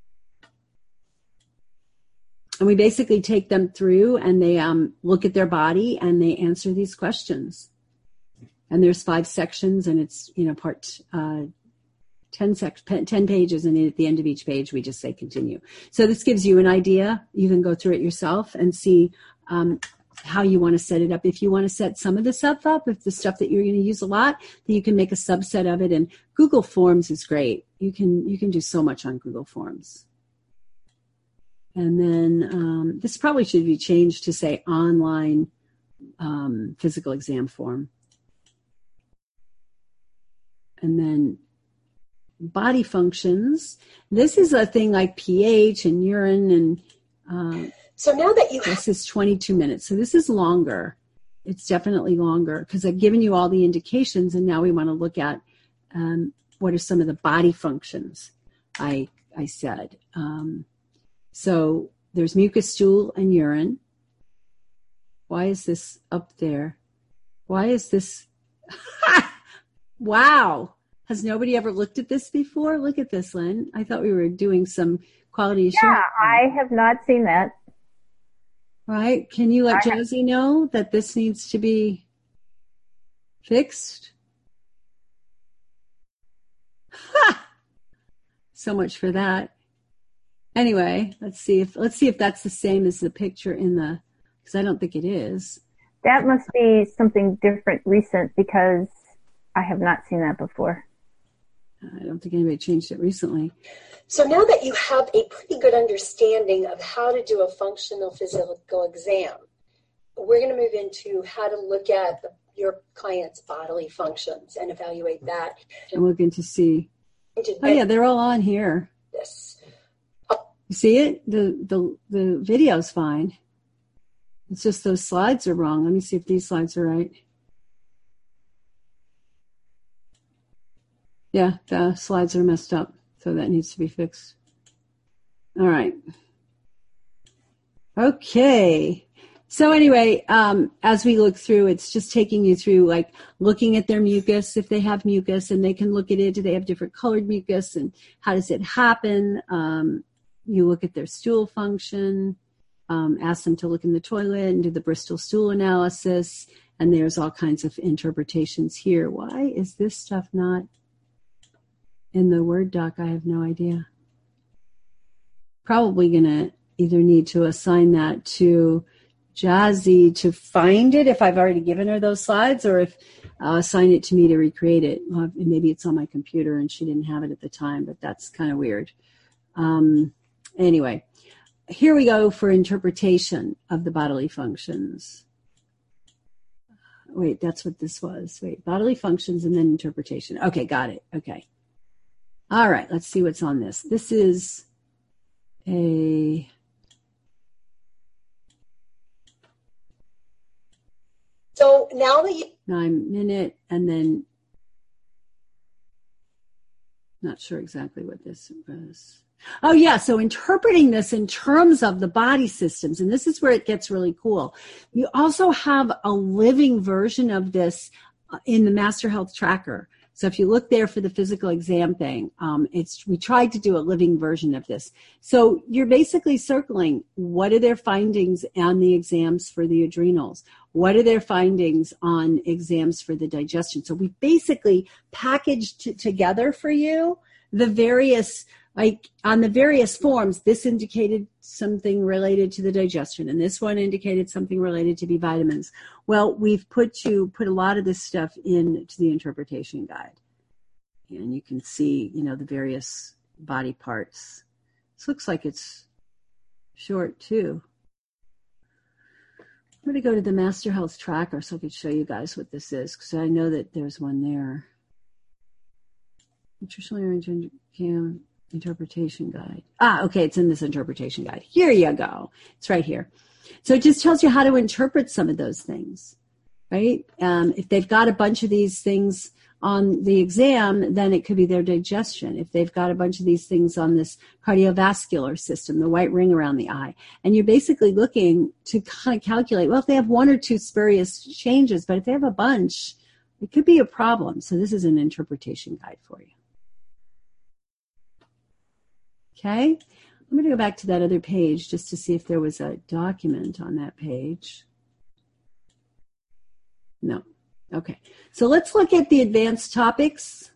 And we basically take them through and they um, look at their body and they answer these questions. And there's five sections and it's, you know, part uh, ten, sec- ten pages, and at the end of each page we just say continue. So this gives you an idea. You can go through it yourself and see um, how you want to set it up. If you want to set some of the stuff up, if the stuff that you're going to use a lot, then you can make a subset of it. And Google Forms is great. You can you can do so much on Google Forms. And then um, this probably should be changed to say online um, physical exam form. And then body functions. This is a thing like pH and urine and uh, So now that you have... This is twenty-two minutes. So this is longer. It's definitely longer because I've given you all the indications, and now we want to look at um, what are some of the body functions I I said. Um, so there's mucus, stool, and urine. Why is this up there? Why is this? Wow. Has nobody ever looked at this before? Look at this, Lynn. I thought we were doing some quality assurance. Yeah, I have not seen that. Right? Can you let Jazzy know that this needs to be fixed? Ha! So much for that. Anyway, let's see if let's see if that's the same as the picture in the, because I don't think it is. That must be something different, recent, because I have not seen that before. I don't think anybody changed it recently. So now that you have a pretty good understanding of how to do a functional physical exam, we're going to move into how to look at the, your client's bodily functions and evaluate that. I'm looking to see. Oh yeah, they're all on here. This. You see it? The the the video's fine. It's just those slides are wrong. Let me see if these slides are right. Yeah, the slides are messed up, so that needs to be fixed. All right. Okay. So anyway, um, as we look through, it's just taking you through, like, looking at their mucus, if they have mucus, and they can look at it. Do they have different colored mucus, and how does it happen? Um, you look at their stool function. um, ask them to look in the toilet and do the Bristol stool analysis. And there's all kinds of interpretations here. Why is this stuff not in the Word doc? I have no idea. Probably going to either need to assign that to Jazzy to find it if I've already given her those slides, or if uh, assign it to me to recreate it. Well, maybe it's on my computer and she didn't have it at the time, but that's kind of weird. Um, anyway, here we go for interpretation of the bodily functions. Wait, that's what this was. Wait, bodily functions and then interpretation. Okay, got it. Okay. All right, let's see what's on this. This is a So now that you nine minute, and then not sure exactly what this was. Oh yeah, so interpreting this in terms of the body systems, and this is where it gets really cool. You also have a living version of this in the Master Health Tracker. So if you look there for the physical exam thing, um, it's we tried to do a living version of this. So you're basically circling what are their findings on the exams for the adrenals? What are their findings on exams for the digestion? So we basically packaged t- together for you the various, like on the various forms, this indicated something related to the digestion, and this one indicated something related to B vitamins. Well, we've put you put a lot of this stuff into the interpretation guide, and you can see, you know, the various body parts. This looks like it's short too. I'm going to go to the Master Health Tracker so I could show you guys what this is, because I know that there's one there. Nutritional Cam interpretation guide. Ah, okay, it's in this interpretation guide. Here you go. It's right here. So it just tells you how to interpret some of those things, right? Um, if they've got a bunch of these things on the exam, then it could be their digestion. If they've got a bunch of these things on this cardiovascular system, the white ring around the eye, and you're basically looking to kind of calculate, well, if they have one or two spurious changes, but if they have a bunch, it could be a problem. So this is an interpretation guide for you. Okay, I'm going to go back to that other page just to see if there was a document on that page. No. Okay, so let's look at the advanced topics.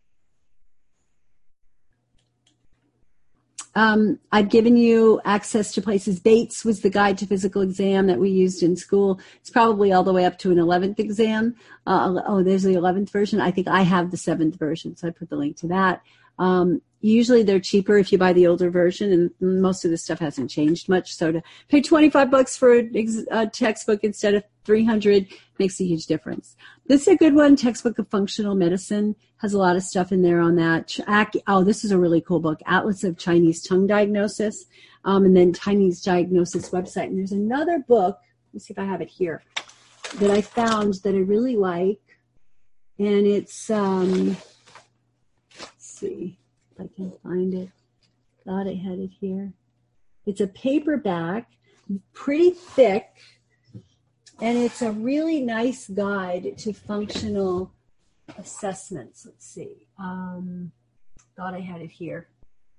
Um, I've given you access to places. Bates was the guide to physical exam that we used in school. It's probably all the way up to an eleventh exam. Uh, oh, there's the eleventh version. I think I have the seventh version, so I put the link to that. Um, usually they're cheaper if you buy the older version, and most of the stuff hasn't changed much. So to pay twenty-five bucks for a, a textbook instead of three hundred makes a huge difference. This is a good one. Textbook of Functional Medicine has a lot of stuff in there on that. Oh, this is a really cool book, Atlas of Chinese Tongue Diagnosis, um, and then Chinese Diagnosis website. And there's another book, let's see if I have it here, that I found that I really like, and it's, um, let's see if I can find it. Thought I had it here. It's a paperback, pretty thick, and it's a really nice guide to functional assessments. Let's see. Um, thought I had it here.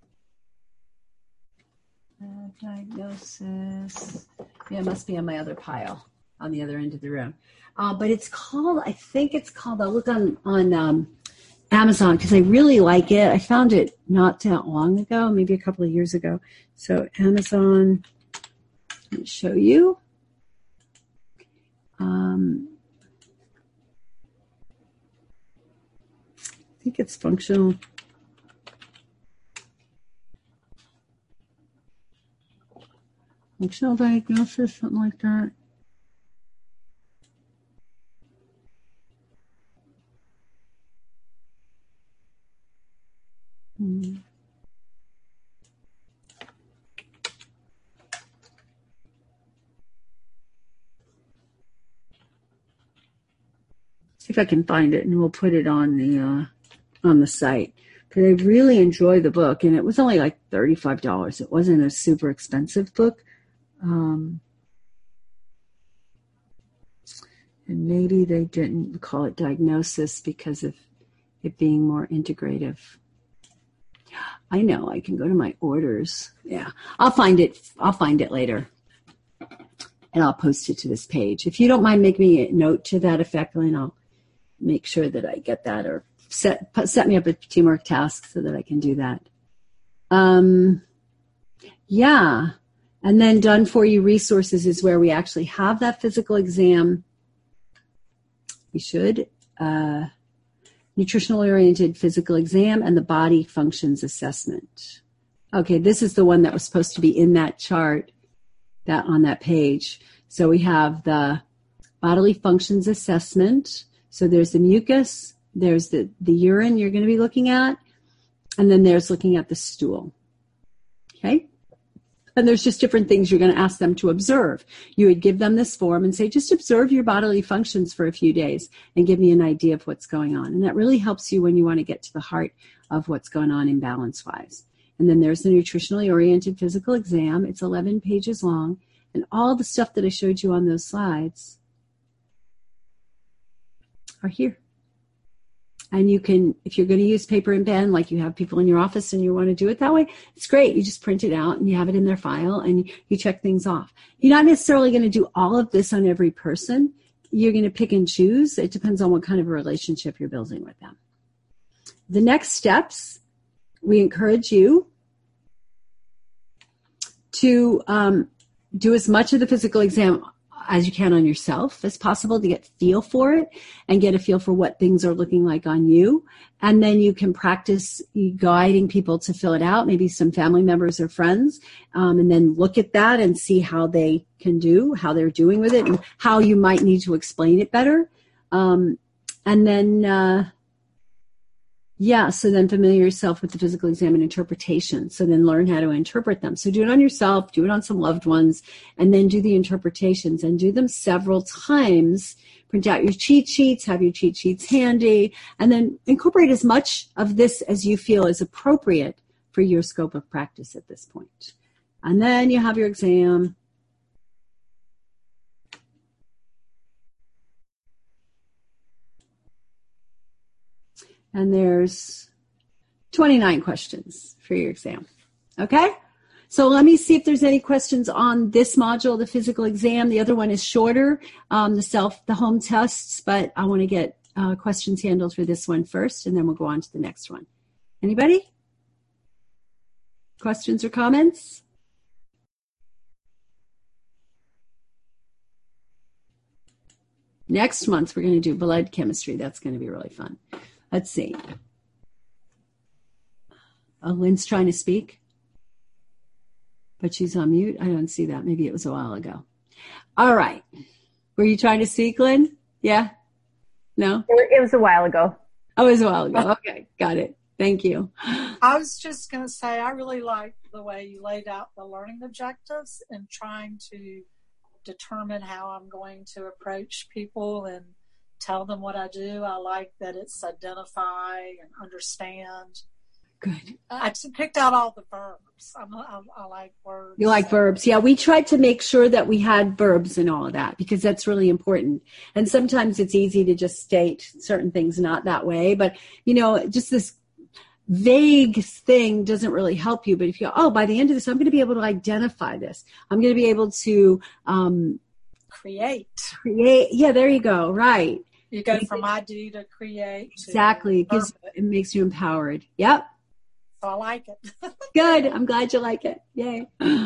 Uh, diagnosis. Yeah, it must be on my other pile on the other end of the room. Uh, but it's called, I think it's called, I'll look on, on um, Amazon because I really like it. I found it not that long ago, maybe a couple of years ago. So Amazon, let me show you. Um, I think it's functional. Functional diagnosis, something like that. Hmm. See if I can find it, and we'll put it on the uh, on the site. Because I really enjoy the book, and it was only like thirty-five dollars. It wasn't a super expensive book. Um, and maybe they didn't call it diagnosis because of it being more integrative. I know, I can go to my orders. Yeah, I'll find it. I'll find it later. and I'll post it to this page. If you don't mind making me a note to that effect, Lynn, I'll make sure that I get that, or set set me up a teamwork task so that I can do that. Um, yeah. And then done for you resources is where we actually have that physical exam. We should. Uh, nutritional oriented physical exam and the body functions assessment. Okay, this is the one that was supposed to be in that chart, that on that page. So we have the bodily functions assessment. So there's the mucus, there's the, the urine you're going to be looking at, and then there's looking at the stool. Okay? And there's just different things you're going to ask them to observe. You would give them this form and say, just observe your bodily functions for a few days and give me an idea of what's going on. And that really helps you when you want to get to the heart of what's going on imbalance-wise. And then there's the nutritionally oriented physical exam. It's eleven pages long. And all the stuff that I showed you on those slides are here. And you can, if you're going to use paper and pen, like you have people in your office and you want to do it that way, it's great. You just print it out and you have it in their file and you check things off. You're not necessarily going to do all of this on every person. You're going to pick and choose. It depends on what kind of a relationship you're building with them. The next steps, we encourage you to um, do as much of the physical exam as you can on yourself as possible to get feel for it and get a feel for what things are looking like on you. And then you can practice guiding people to fill it out, maybe some family members or friends, um, and then look at that and see how they can do, how they're doing with it, and how you might need to explain it better. Um, and then, uh, yeah, so then familiar yourself with the physical exam and interpretation. So then learn how to interpret them. So do it on yourself, do it on some loved ones, and then do the interpretations and do them several times. Print out your cheat sheets, have your cheat sheets handy, and then incorporate as much of this as you feel is appropriate for your scope of practice at this point. And then you have your exam. And there's twenty-nine questions for your exam. Okay? So let me see if there's any questions on this module, the physical exam. The other one is shorter, um, the self, the home tests, but I want to get uh, questions handled for this one first, and then we'll go on to the next one. Anybody? Questions or comments? Next month, we're going to do blood chemistry. That's going to be really fun. Let's see. Oh, Lynn's trying to speak, but she's on mute. I don't see that. Maybe it was a while ago. All right. Were you trying to speak, Lynn? Yeah? No? It was a while ago. Oh, it was a while ago. Okay. Got it. Thank you. I was just going to say, I really like the way you laid out the learning objectives and trying to determine how I'm going to approach people and tell them what I do. I like that it's identify and understand. Good. I picked out all the verbs. I'm, I, I like words. You like verbs. Yeah, we tried to make sure that we had verbs and all of that because that's really important. And sometimes it's easy to just state certain things not that way. But, you know, just this vague thing doesn't really help you. But if you go, oh, by the end of this, I'm going to be able to identify this. I'm going to be able to um, create. Create. Yeah, there you go. Right. You go from idea to create. To exactly. It, gives, it makes you empowered. Yep. So I like it. Good. I'm glad you like it. Yay.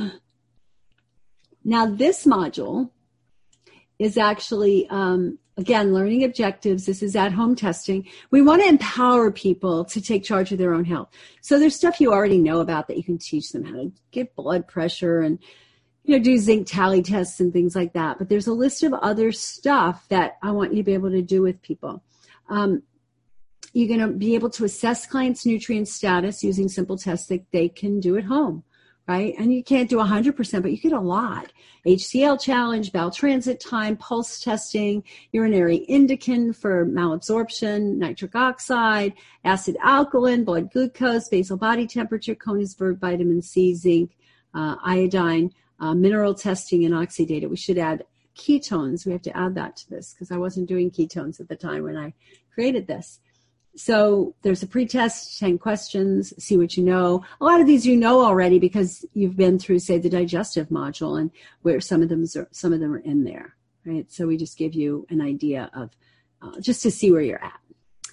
Now, this module is actually, um, again, learning objectives. This is at-home testing. We want to empower people to take charge of their own health. So there's stuff you already know about that you can teach them how to get blood pressure and, you know, do zinc tally tests and things like that. But there's a list of other stuff that I want you to be able to do with people. Um, you're going to be able to assess clients' nutrient status using simple tests that they can do at home, right? And you can't do one hundred percent, but you get a lot. H C L challenge, bowel transit time, pulse testing, urinary indican for malabsorption, nitric oxide, acid alkaline, blood glucose, basal body temperature, Konigsberg, vitamin C, zinc, uh, iodine, uh, mineral testing, and oxidata. We should add ketones. We have to add that to this because I wasn't doing ketones at the time when I created this. So there's a pretest, ten questions, see what you know. A lot of these you know already because you've been through, say, the digestive module, and where some of them are, some of them are in there, right? So we just give you an idea of uh, just to see where you're at.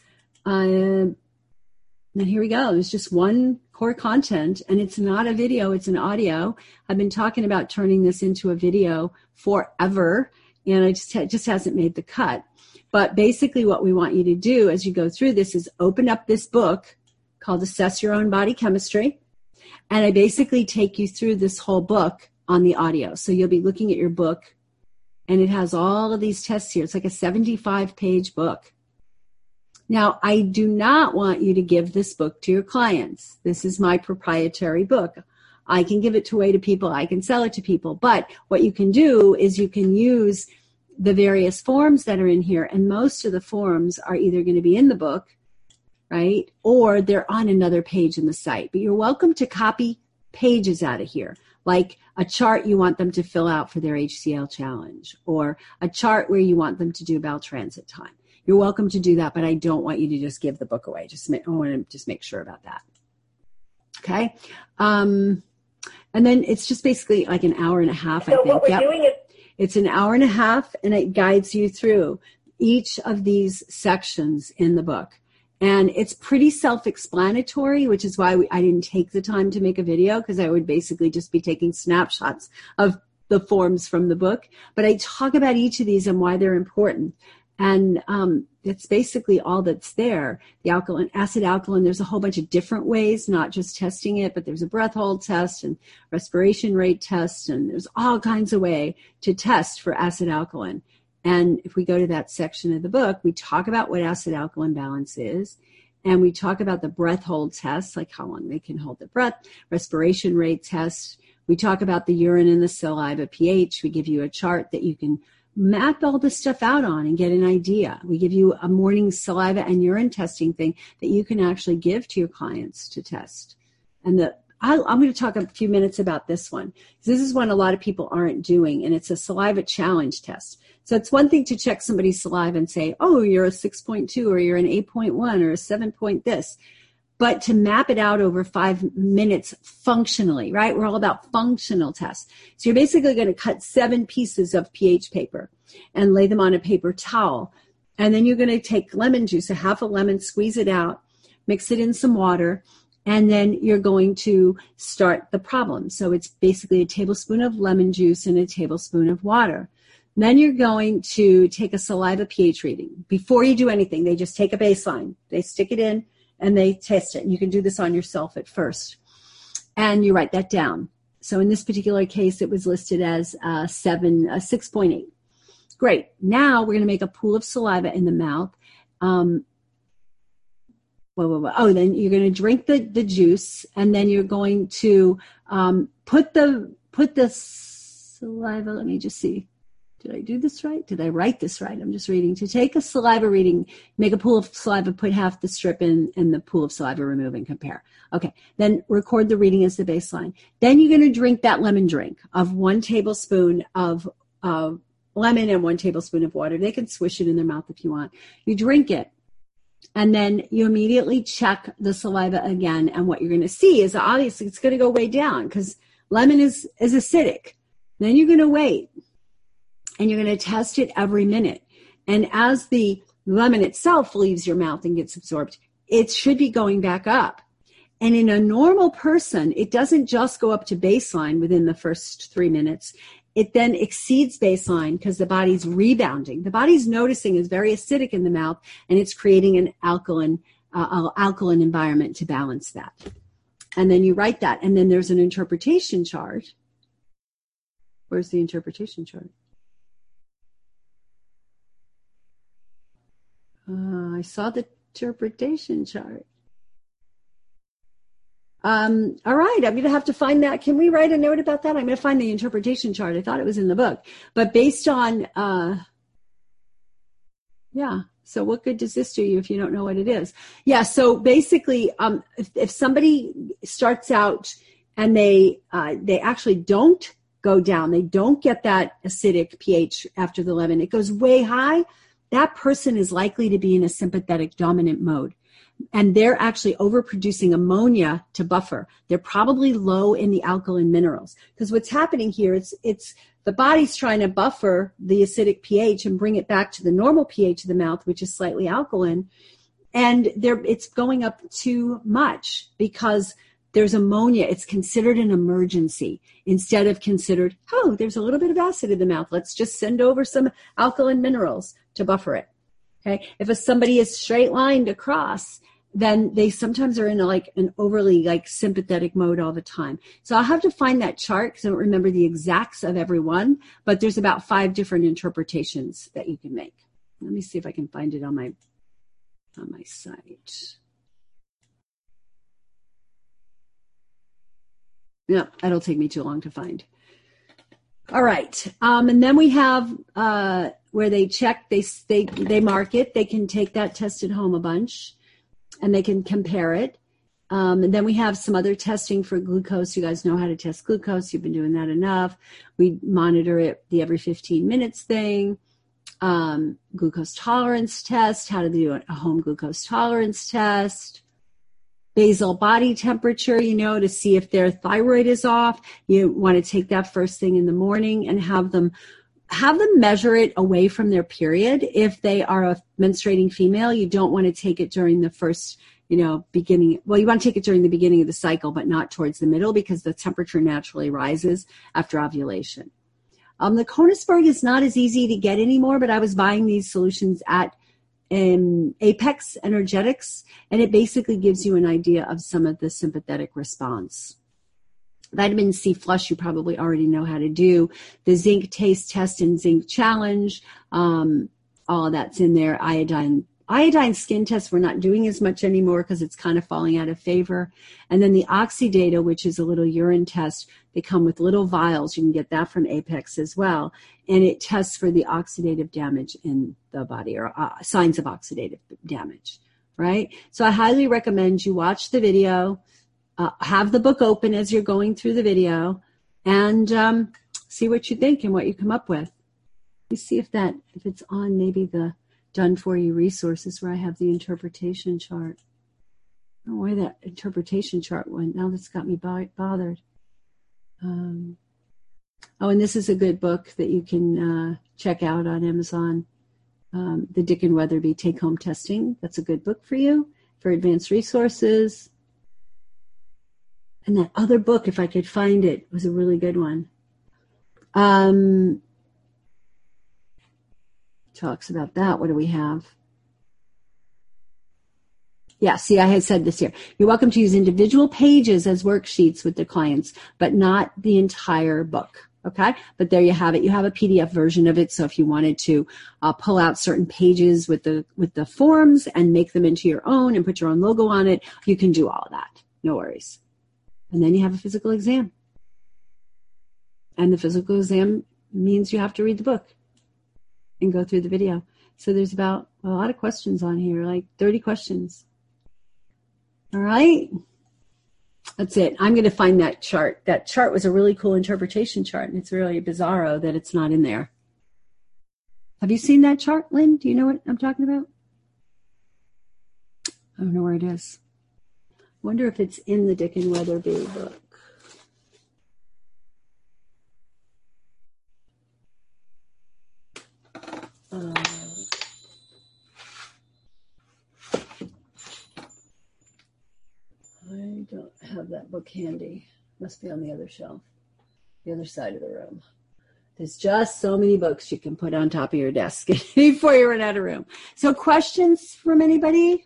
Uh, and here we go. There's just one core content, and it's not a video, it's an audio. I've been talking about turning this into a video forever, and it just, it just hasn't made the cut. But basically what we want you to do as you go through this is open up this book called Assess Your Own Body Chemistry. And I basically take you through this whole book on the audio. So you'll be looking at your book, and it has all of these tests here. It's like a seventy-five page book. Now, I do not want you to give this book to your clients. This is my proprietary book. I can give it away to people. I can sell it to people. But what you can do is you can use the various forms that are in here, and most of the forms are either going to be in the book, right, or they're on another page in the site. But you're welcome to copy pages out of here, like a chart you want them to fill out for their H C L challenge, or a chart where you want them to do bowel transit time. You're welcome to do that, but I don't want you to just give the book away. Just make, I want to just make sure about that. Okay. Um, and then it's just basically like an hour and a half, so I think. What we're yep. doing is It's an hour and a half, and it guides you through each of these sections in the book. And it's pretty self-explanatory, which is why we, I didn't take the time to make a video, because I would basically just be taking snapshots of the forms from the book. But I talk about each of these and why they're important. And um, it's basically all that's there. The alkaline, acid alkaline, there's a whole bunch of different ways, not just testing it, but there's a breath hold test and respiration rate test, and there's all kinds of way to test for acid alkaline. And if we go to that section of the book, we talk about what acid alkaline balance is, and we talk about the breath hold test, like how long they can hold their breath, respiration rate test. We talk about the urine and the saliva pH. We give you a chart that you can map all this stuff out on and get an idea. We give you a morning saliva and urine testing thing that you can actually give to your clients to test. And the I'll, I'm going to talk a few minutes about this one. This is one a lot of people aren't doing, and it's a saliva challenge test. So it's one thing to check somebody's saliva and say, oh, you're a six point two, or you're an eight point one, or a seven point this. But to map it out over five minutes functionally, right? We're all about functional tests. So you're basically going to cut seven pieces of pH paper and lay them on a paper towel. And then you're going to take lemon juice, a half a lemon, squeeze it out, mix it in some water, and then you're going to start the problem. So it's basically a tablespoon of lemon juice and a tablespoon of water. Then you're going to take a saliva pH reading. Before you do anything, they just take a baseline. They stick it in, and they test it. And you can do this on yourself at first. And you write that down. So in this particular case, it was listed as uh, seven, uh, six point eight. Great. Now we're going to make a pool of saliva in the mouth. Um, whoa, whoa, whoa. Oh, then you're going to drink the, the juice, and then you're going to um, put the put the saliva. Let me just see. Did I do this right? Did I write this right? I'm just reading. To take a saliva reading, make a pool of saliva, put half the strip in, and the pool of saliva remove and compare. Okay. Then record the reading as the baseline. Then you're going to drink that lemon drink of one tablespoon of uh, lemon and one tablespoon of water. They can swish it in their mouth if you want. You drink it, and then you immediately check the saliva again. And what you're going to see is obviously it's going to go way down because lemon is, is acidic. Then you're going to wait. And you're going to test it every minute. And as the lemon itself leaves your mouth and gets absorbed, it should be going back up. And in a normal person, it doesn't just go up to baseline within the first three minutes. It then exceeds baseline because the body's rebounding. The body's noticing it's very acidic in the mouth, and it's creating an alkaline, uh, alkaline environment to balance that. And then you write that. And then there's an interpretation chart. Where's the interpretation chart? Uh, I saw the interpretation chart. Um, all right, I'm going to have to find that. Can we write a note about that? I'm going to find the interpretation chart. I thought it was in the book. But based on, uh, yeah, so what good does this do you if you don't know what it is? Yeah, so basically, um, if, if somebody starts out and they uh, they actually don't go down, they don't get that acidic pH after the lemon, it goes way high, that person is likely to be in a sympathetic dominant mode. And they're actually overproducing ammonia to buffer. They're probably low in the alkaline minerals. Because what's happening here, it's it's the body's trying to buffer the acidic pH and bring it back to the normal pH of the mouth, which is slightly alkaline. And there, it's going up too much because there's ammonia. It's considered an emergency instead of considered, oh, there's a little bit of acid in the mouth. Let's just send over some alkaline minerals to buffer it. Okay. If a, somebody is straight lined across, then they sometimes are in a, like an overly like sympathetic mode all the time. So I'll have to find that chart because I don't remember the exacts of every one, but there's about five different interpretations that you can make. Let me see if I can find it on my on my site. No, that'll take me too long to find. All right. Um, and then we have uh, where they check, they, they, they mark it. They can take that test at home a bunch and they can compare it. Um, and then we have some other testing for glucose. You guys know how to test glucose. You've been doing that enough. We monitor it the every fifteen minutes thing. Um, glucose tolerance test, how to do a home glucose tolerance test. Basal body temperature, you know, to see if their thyroid is off. You want to take that first thing in the morning and have them have them measure it away from their period. If they are a menstruating female, you don't want to take it during the first, you know, beginning. Well, you want to take it during the beginning of the cycle, but not towards the middle because the temperature naturally rises after ovulation. Um, the Koenigsberg is not as easy to get anymore, but I was buying these solutions at in Apex Energetics, and it basically gives you an idea of some of the sympathetic response. Vitamin C flush, you probably already know how to do. The zinc taste test and zinc challenge, um, all of that's in there. Iodine, iodine skin test, we're not doing as much anymore because it's kind of falling out of favor. And then the Oxidata, which is a little urine test. They come with little vials. You can get that from Apex as well. And it tests for the oxidative damage in the body or uh, signs of oxidative damage, right? So I highly recommend you watch the video, uh, have the book open as you're going through the video, and um, see what you think and what you come up with. Let me see if that, if it's on maybe the Done For You resources where I have the interpretation chart. I don't know where that interpretation chart went. Now that's got me bothered. Um, oh, and this is a good book that you can uh, check out on Amazon. Um, the Dick and Weatherby Take Home Testing. That's a good book for you for advanced resources. And that other book, if I could find it, was a really good one. Um, talks about that. What do we have? Yeah, see, I had said this here. You're welcome to use individual pages as worksheets with the clients, but not the entire book, okay? But there you have it. You have a P D F version of it, so if you wanted to uh, pull out certain pages with the with the forms and make them into your own and put your own logo on it, you can do all of that. No worries. And then you have a physical exam. And the physical exam means you have to read the book and go through the video. So there's about a lot of questions on here, like thirty questions. All right. That's it. I'm going to find that chart. That chart was a really cool interpretation chart, and it's really bizarro that it's not in there. Have you seen that chart, Lynn? Do you know what I'm talking about? I don't know where it is. I wonder if it's in the Dick and Weatherby book. Uh, I don't have that book handy. Must be on the other shelf, the other side of the room. There's just so many books you can put on top of your desk before you run out of room. So questions from anybody?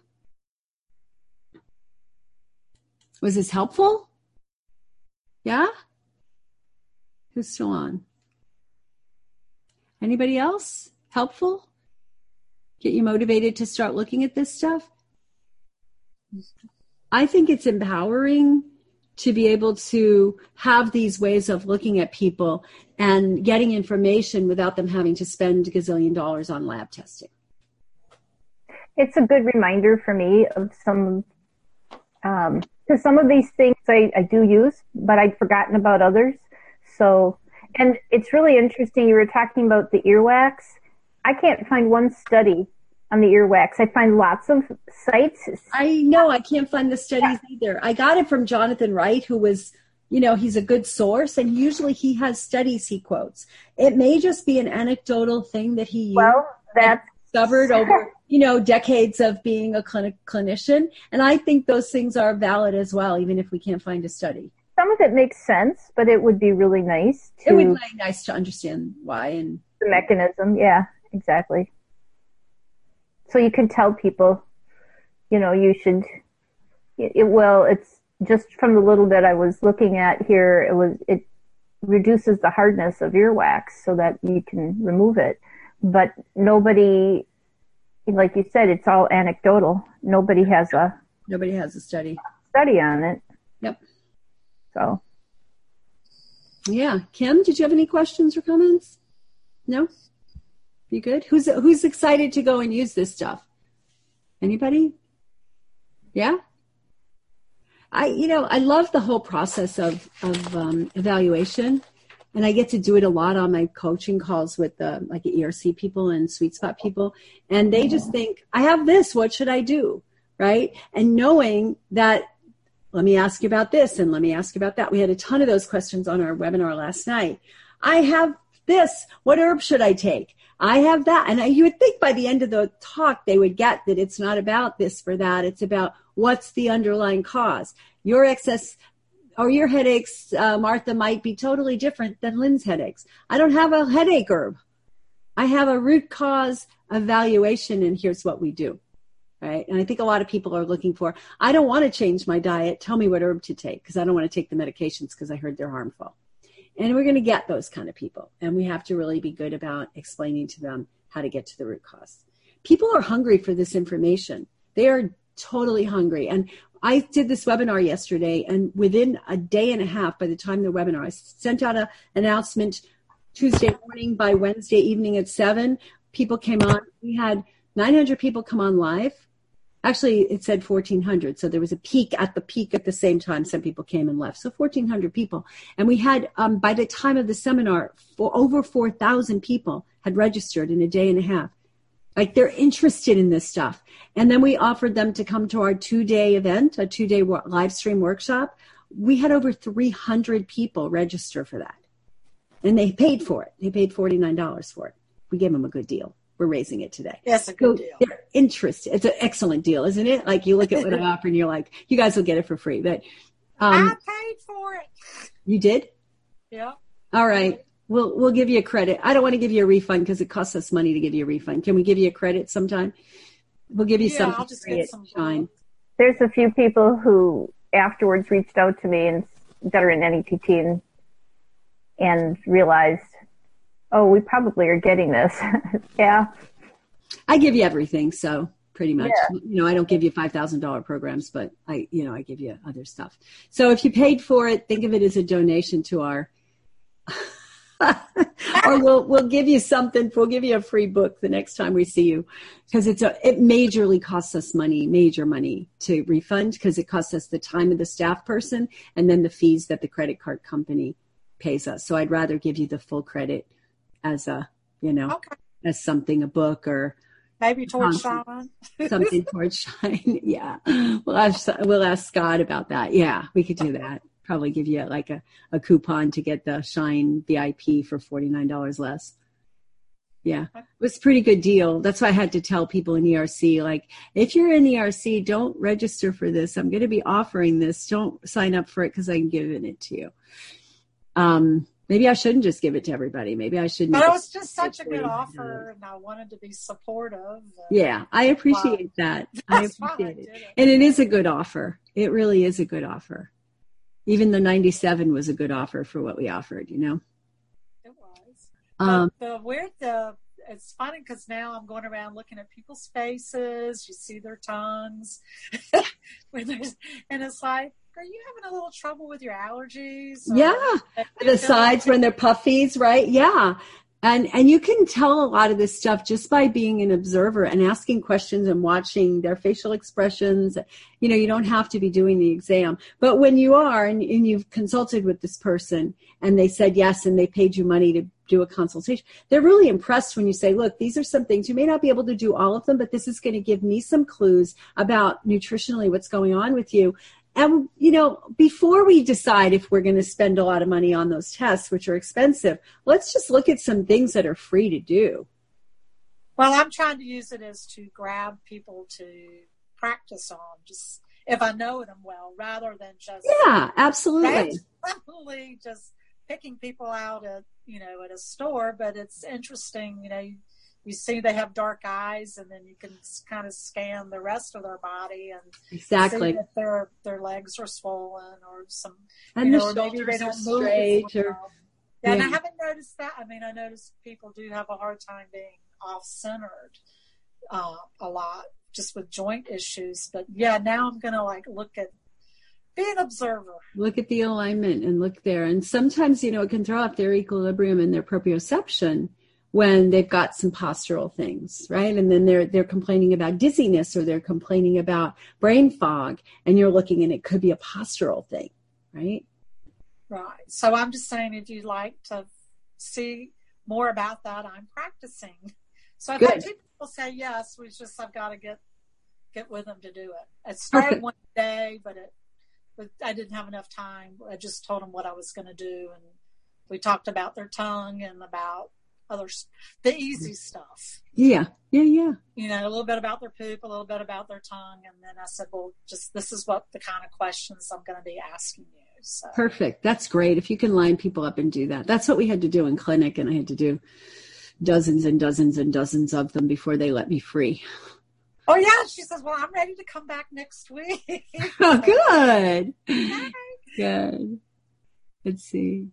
Was this helpful? Yeah? Who's still on? Anybody else? Helpful? Get you motivated to start looking at this stuff? I think it's empowering to be able to have these ways of looking at people and getting information without them having to spend a gazillion dollars on lab testing. It's a good reminder for me of some, um, because some of these things I, I do use, but I'd forgotten about others. So, and it's really interesting. You were talking about the earwax. I can't find one study on the earwax. I find lots of sites. I know. I can't find the studies either. I got it from Jonathan Wright, who was, you know, he's a good source, and usually he has studies he quotes. It may just be an anecdotal thing that he used. Well, that's discovered over, you know, decades of being a clinic clinician. And I think those things are valid as well, even if we can't find a study. Some of it makes sense, but it would be really nice to... It would be nice to understand why. And the mechanism, yeah, exactly. So you can tell people, you know, you should... It, it, well, it's just from the little bit I was looking at here, it was it reduces the hardness of earwax so that you can remove it. But nobody, like you said, it's all anecdotal. Nobody has a nobody has a study study on it. Yep. So. Yeah, Kim, did you have any questions or comments? No. You good? Who's who's excited to go and use this stuff? Anybody? Yeah. I, you know, I love the whole process of of um, evaluation. And I get to do it a lot on my coaching calls with the like E R C people and sweet spot people. And they just think, I have this, what should I do? Right? And knowing that, let me ask you about this and let me ask you about that. We had a ton of those questions on our webinar last night. I have this, what herb should I take? I have that. And I, you would think by the end of the talk, they would get that it's not about this or that. It's about what's the underlying cause. Your excess or your headaches, uh, Martha, might be totally different than Lynn's headaches. I don't have a headache herb. I have a root cause evaluation, and here's what we do, right? And I think a lot of people are looking for, I don't want to change my diet. Tell me what herb to take, because I don't want to take the medications because I heard they're harmful. And we're going to get those kind of people, and we have to really be good about explaining to them how to get to the root cause. People are hungry for this information. They are totally hungry. And I did this webinar yesterday, and within a day and a half, by the time the webinar, I sent out an announcement Tuesday morning. By Wednesday evening at seven, people came on. We had nine hundred people come on live. Actually, it said fourteen hundred. So there was a peak at the peak at the same time. Some people came and left. So fourteen hundred people. And we had, um, by the time of the seminar, for over four thousand people had registered in a day and a half. Like, they're interested in this stuff. And then we offered them to come to our two-day event, a two-day live stream workshop. We had over three hundred people register for that. And they paid for it. They paid forty-nine dollars for it. We gave them a good deal. We're raising it today. That's a good so deal. They're interested. It's an excellent deal, isn't it? Like, you look at what I offer and you're like, you guys will get it for free. But um, I paid for it. You did? Yeah. All right. We'll we'll give you a credit. I don't want to give you a refund because it costs us money to give you a refund. Can we give you a credit sometime? We'll give you yeah, something I'll just free get at some Shine. There's a few people who afterwards reached out to me and that are in N E P T and, and realized, oh, we probably are getting this. Yeah. I give you everything, so pretty much. Yeah. You know, I don't give you five thousand dollars programs, but I, you know, I give you other stuff. So if you paid for it, think of it as a donation to our or we'll we'll give you something. We'll give you a free book the next time we see you, because it's a it majorly costs us money, major money to refund, because it costs us the time of the staff person and then the fees that the credit card company pays us. So I'd rather give you the full credit as a you know Okay. as something, a book or Maybe towards Conference. Shine. something towards Shine. Yeah, we'll ask we'll ask Scott about that. Yeah, we could do that. Probably give you like a, a coupon to get the Shine V I P for forty-nine dollars less. Yeah, it was a pretty good deal. That's why I had to tell people in E R C, like, if you're in E R C, don't register for this. I'm going to be offering this. Don't sign up for it because I'm giving it to you. Um, maybe I shouldn't just give it to everybody. Maybe I shouldn't. But it was just such a good offer, and I wanted to be supportive. And yeah, I appreciate wow. that. I That's why I appreciate did it. it. And it is a good offer. It really is a good offer. Even the ninety-seven was a good offer for what we offered, you know? It was. Um, But the weird, the it's funny because now I'm going around looking at people's faces. You see their tongues, when there's, and it's like, are you having a little trouble with your allergies? Or yeah. The sides when they're puffies, right? Yeah. And and you can tell a lot of this stuff just by being an observer and asking questions and watching their facial expressions. You know, you don't have to be doing the exam. But when you are and, and you've consulted with this person and they said yes and they paid you money to do a consultation. They're really impressed when you say, look, these are some things. You may not be able to do all of them, but this is going to give me some clues about nutritionally what's going on with you. And, you know, before we decide if we're going to spend a lot of money on those tests, which are expensive, let's just look at some things that are free to do. Well, I'm trying to use it as to grab people to practice on, just if I know them well, rather than just yeah, absolutely, randomly just picking people out at you know at a store. But it's interesting, you know, you, you see they have dark eyes, and then you can kind of scan the rest of their body and exactly see if their their legs are swollen or some, and you the know, or maybe they don't move straight. well. Or, yeah, yeah. and I haven't noticed that. I mean, I noticed people do have a hard time being off-centered uh, a lot, just with joint issues. But yeah, now I'm going to like look at, be an observer. Look at the alignment and look there. And sometimes, you know, it can throw off their equilibrium and their proprioception when they've got some postural things, right? And then they're they're complaining about dizziness or they're complaining about brain fog, and you're looking and it could be a postural thing, right? Right. So I'm just saying, if you'd like to see more about that, I'm practicing. So I've Good. had people say yes, we just, I've got to get get with them to do it. It started Perfect. one day, but it but I didn't have enough time. I just told them what I was going to do, and we talked about their tongue and about other, the easy stuff. Yeah, yeah, yeah. You know, a little bit about their poop, a little bit about their tongue, and then I said, well, just this is what the kind of questions I'm going to be asking you. So. Perfect. That's great. If you can line people up and do that. That's what we had to do in clinic, and I had to do dozens and dozens and dozens of them before they let me free. Oh, yeah. She says, well, I'm ready to come back next week. Oh, good. Hi. Good. Let's see.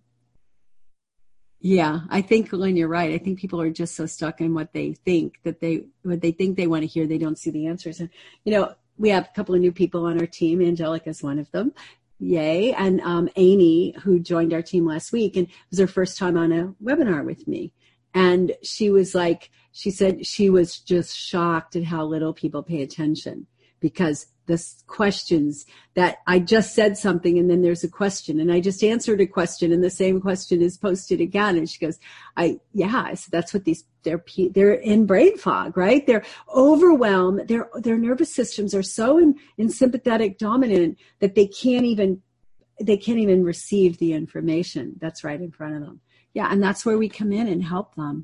Yeah, I think, Lynn, you're right. I think people are just so stuck in what they think that they, what they think they want to hear, they don't see the answers. And, you know, we have a couple of new people on our team. Angelica is one of them. Yay. And um, Amy, who joined our team last week, and it was her first time on a webinar with me. And she was like, she said she was just shocked at how little people pay attention, because the questions that I just said something and then there's a question and I just answered a question and the same question is posted again. And she goes, I, yeah, I said, that's what these, they're, they're in brain fog, right? They're overwhelmed. Their, their nervous systems are so in, in sympathetic dominant that they can't even, they can't even receive the information that's right in front of them. Yeah. And that's where we come in and help them.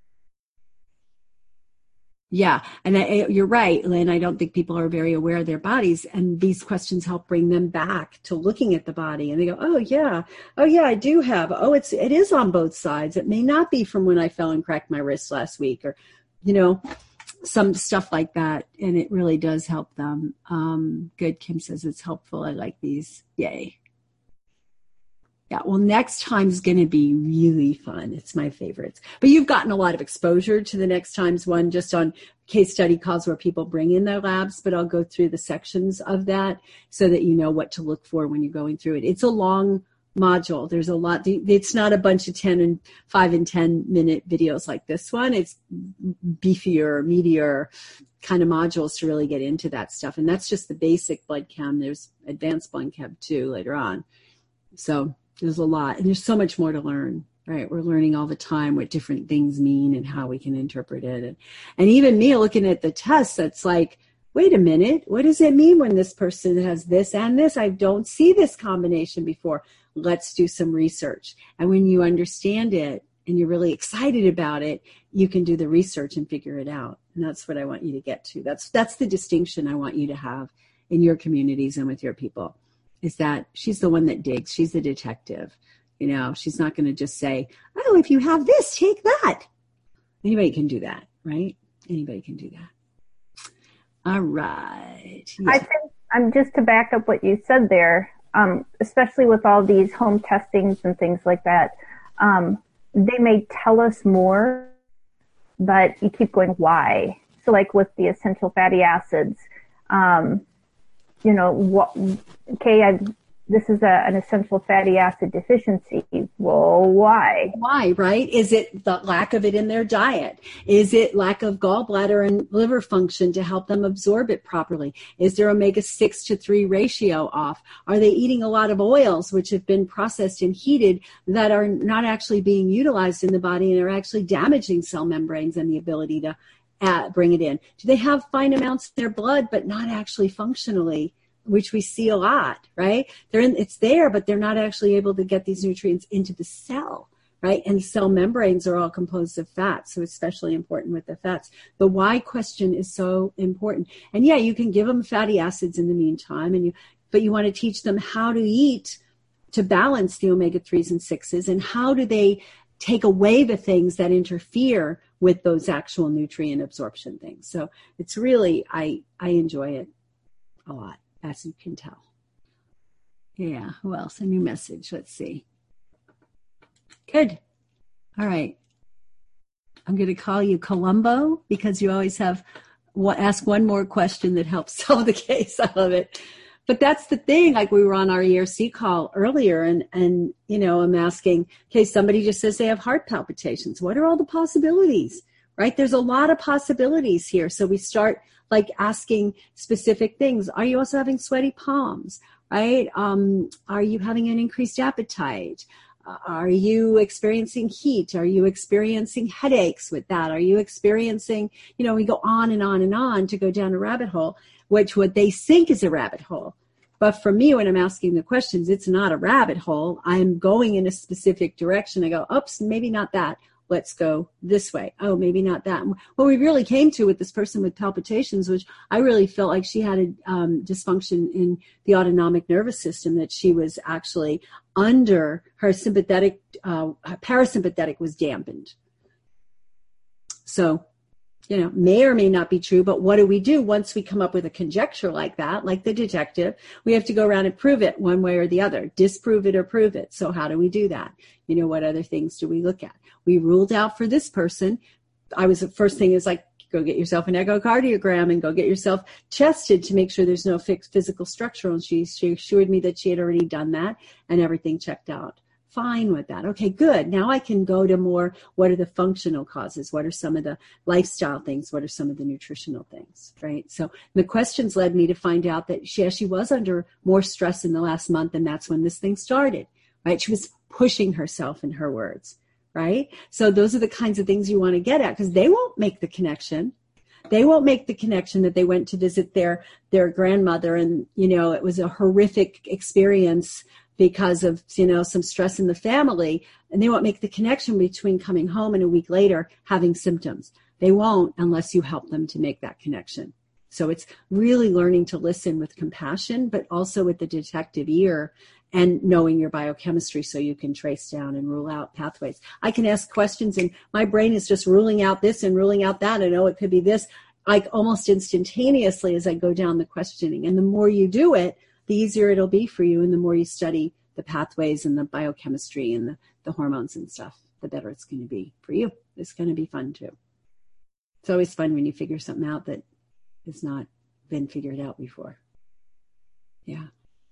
Yeah. And I, you're right, Lynn. I don't think people are very aware of their bodies, and these questions help bring them back to looking at the body, and they go, oh yeah. Oh yeah, I do have, oh, it's, it is on both sides. It may not be from when I fell and cracked my wrist last week, or, you know, some stuff like that. And it really does help them. Um, good. Kim says it's helpful. I like these. Yay. Yeah, well, next time is going to be really fun. It's my favorites. But you've gotten a lot of exposure to the next time's one just on case study calls where people bring in their labs, but I'll go through the sections of that so that you know what to look for when you're going through it. It's a long module. There's a lot. It's not a bunch of ten and five and ten minute videos like this one. It's beefier, meatier kind of modules to really get into that stuff. And that's just the basic blood chem. There's advanced blood chem too later on. So there's a lot, and there's so much more to learn, right? We're learning all the time what different things mean and how we can interpret it. And, and even me looking at the tests, that's like, wait a minute, what does it mean when this person has this and this? I don't see this combination before. Let's do some research. And when you understand it and you're really excited about it, you can do the research and figure it out. And that's what I want you to get to. That's, that's the distinction I want you to have in your communities and with your people. Is that she's the one that digs. She's the detective. You know, she's not going to just say, oh, if you have this, take that. Anybody can do that, right? Anybody can do that. All right. Yeah. I think, um, just to back up what you said there, um, especially with all these home testings and things like that, um, they may tell us more, but you keep going, why? So like with the essential fatty acids, um, you know, what, okay, I've this is a, an essential fatty acid deficiency. Well, why? Why, right? Is it the lack of it in their diet? Is it lack of gallbladder and liver function to help them absorb it properly? Is their omega six to three ratio off? Are they eating a lot of oils which have been processed and heated that are not actually being utilized in the body and are actually damaging cell membranes and the ability to uh, bring it in? Do they have fine amounts in their blood but not actually functionally, which we see a lot, right? They're in, it's there, but they're not actually able to get these nutrients into the cell, right? And cell membranes are all composed of fat, so especially important with the fats. The why question is so important. And yeah, you can give them fatty acids in the meantime, and you, but you want to teach them how to eat to balance the omega threes and sixes, and how do they take away the things that interfere with those actual nutrient absorption things. So it's really, I, I enjoy it a lot, as you can tell. Yeah, who else? A new message. Let's see. Good. All right. I'm going to call you Columbo because you always have ask one more question that helps solve the case. I love it. But that's the thing. Like we were on our E R C call earlier, and, and you know, I'm asking, okay, somebody just says they have heart palpitations. What are all the possibilities, right? There's a lot of possibilities here. So we start like asking specific things. Are you also having sweaty palms, right? Um, are you having an increased appetite? Uh, are you experiencing heat? Are you experiencing headaches with that? Are you experiencing, you know, we go on and on and on to go down a rabbit hole, which what they think is a rabbit hole. But for me, when I'm asking the questions, it's not a rabbit hole. I'm going in a specific direction. I go, oops, maybe not that. Let's go this way. Oh, maybe not that. What we really came to with this person with palpitations, which I really felt like she had a um, dysfunction in the autonomic nervous system, that she was actually under her sympathetic, uh, her parasympathetic was dampened. So, you know, may or may not be true, but what do we do once we come up with a conjecture like that, like the detective? We have to go around and prove it one way or the other, disprove it or prove it. So how do we do that? You know, what other things do we look at? We ruled out for this person. I was, the first thing is like, go get yourself an echocardiogram and go get yourself tested to make sure there's no fixed physical structure. And she, she assured me that she had already done that and everything checked out. Fine with that. Okay, good. Now I can go to more, what are the functional causes? What are some of the lifestyle things? What are some of the nutritional things, right? So the questions led me to find out that she, she was under more stress in the last month, and that's when this thing started, right? She was pushing herself, in her words, right? So those are the kinds of things you want to get at, because they won't make the connection. They won't make the connection that they went to visit their, their grandmother and, you know, it was a horrific experience because of, you know, some stress in the family, and they won't make the connection between coming home and a week later having symptoms. They won't unless you help them to make that connection. So it's really learning to listen with compassion, but also with the detective ear and knowing your biochemistry so you can trace down and rule out pathways. I can ask questions and my brain is just ruling out this and ruling out that. I know it could be this, like almost instantaneously as I go down the questioning. And the more you do it, the easier it'll be for you, and the more you study the pathways and the biochemistry and the, the hormones and stuff, the better it's going to be for you. It's going to be fun too. It's always fun when you figure something out that has not been figured out before. Yeah.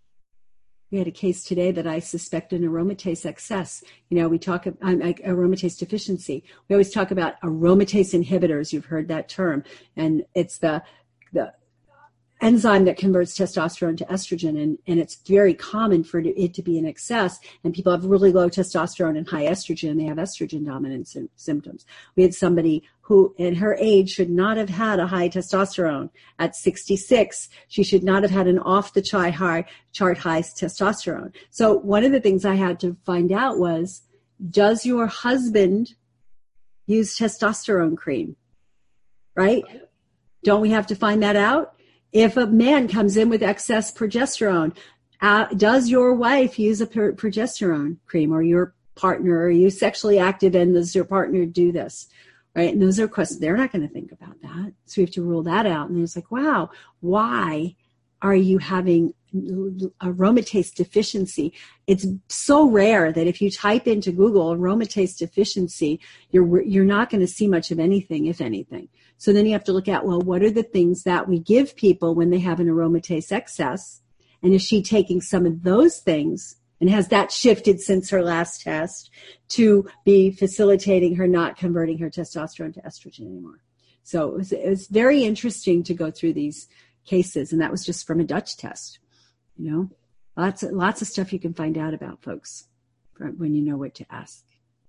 We had a case today that I suspect an aromatase excess. You know, we talk about um, aromatase deficiency. We always talk about aromatase inhibitors. You've heard that term. And it's the the enzyme that converts testosterone to estrogen, and, and it's very common for it to be in excess, and people have really low testosterone and high estrogen. They have estrogen dominant sy- symptoms. We had somebody who at her age should not have had a high testosterone. At sixty-six, she should not have had an off the chart high, chart high testosterone. So one of the things I had to find out was, does your husband use testosterone cream? Right? Don't we have to find that out? If a man comes in with excess progesterone, uh, does your wife use a per- progesterone cream, or your partner? Are you sexually active and does your partner do this? Right? And those are questions. They're not going to think about that. So we have to rule that out. And it's like, wow, why are you having aromatase deficiency? It's so rare that if you type into Google aromatase deficiency, you're you're not going to see much of anything, if anything. So then you have to look at, well, what are the things that we give people when they have an aromatase excess? And is she taking some of those things, and has that shifted since her last test to be facilitating her not converting her testosterone to estrogen anymore? So it was, it was very interesting to go through these cases, and that was just from a Dutch test. You know, lots of, lots of stuff you can find out about folks when you know what to ask.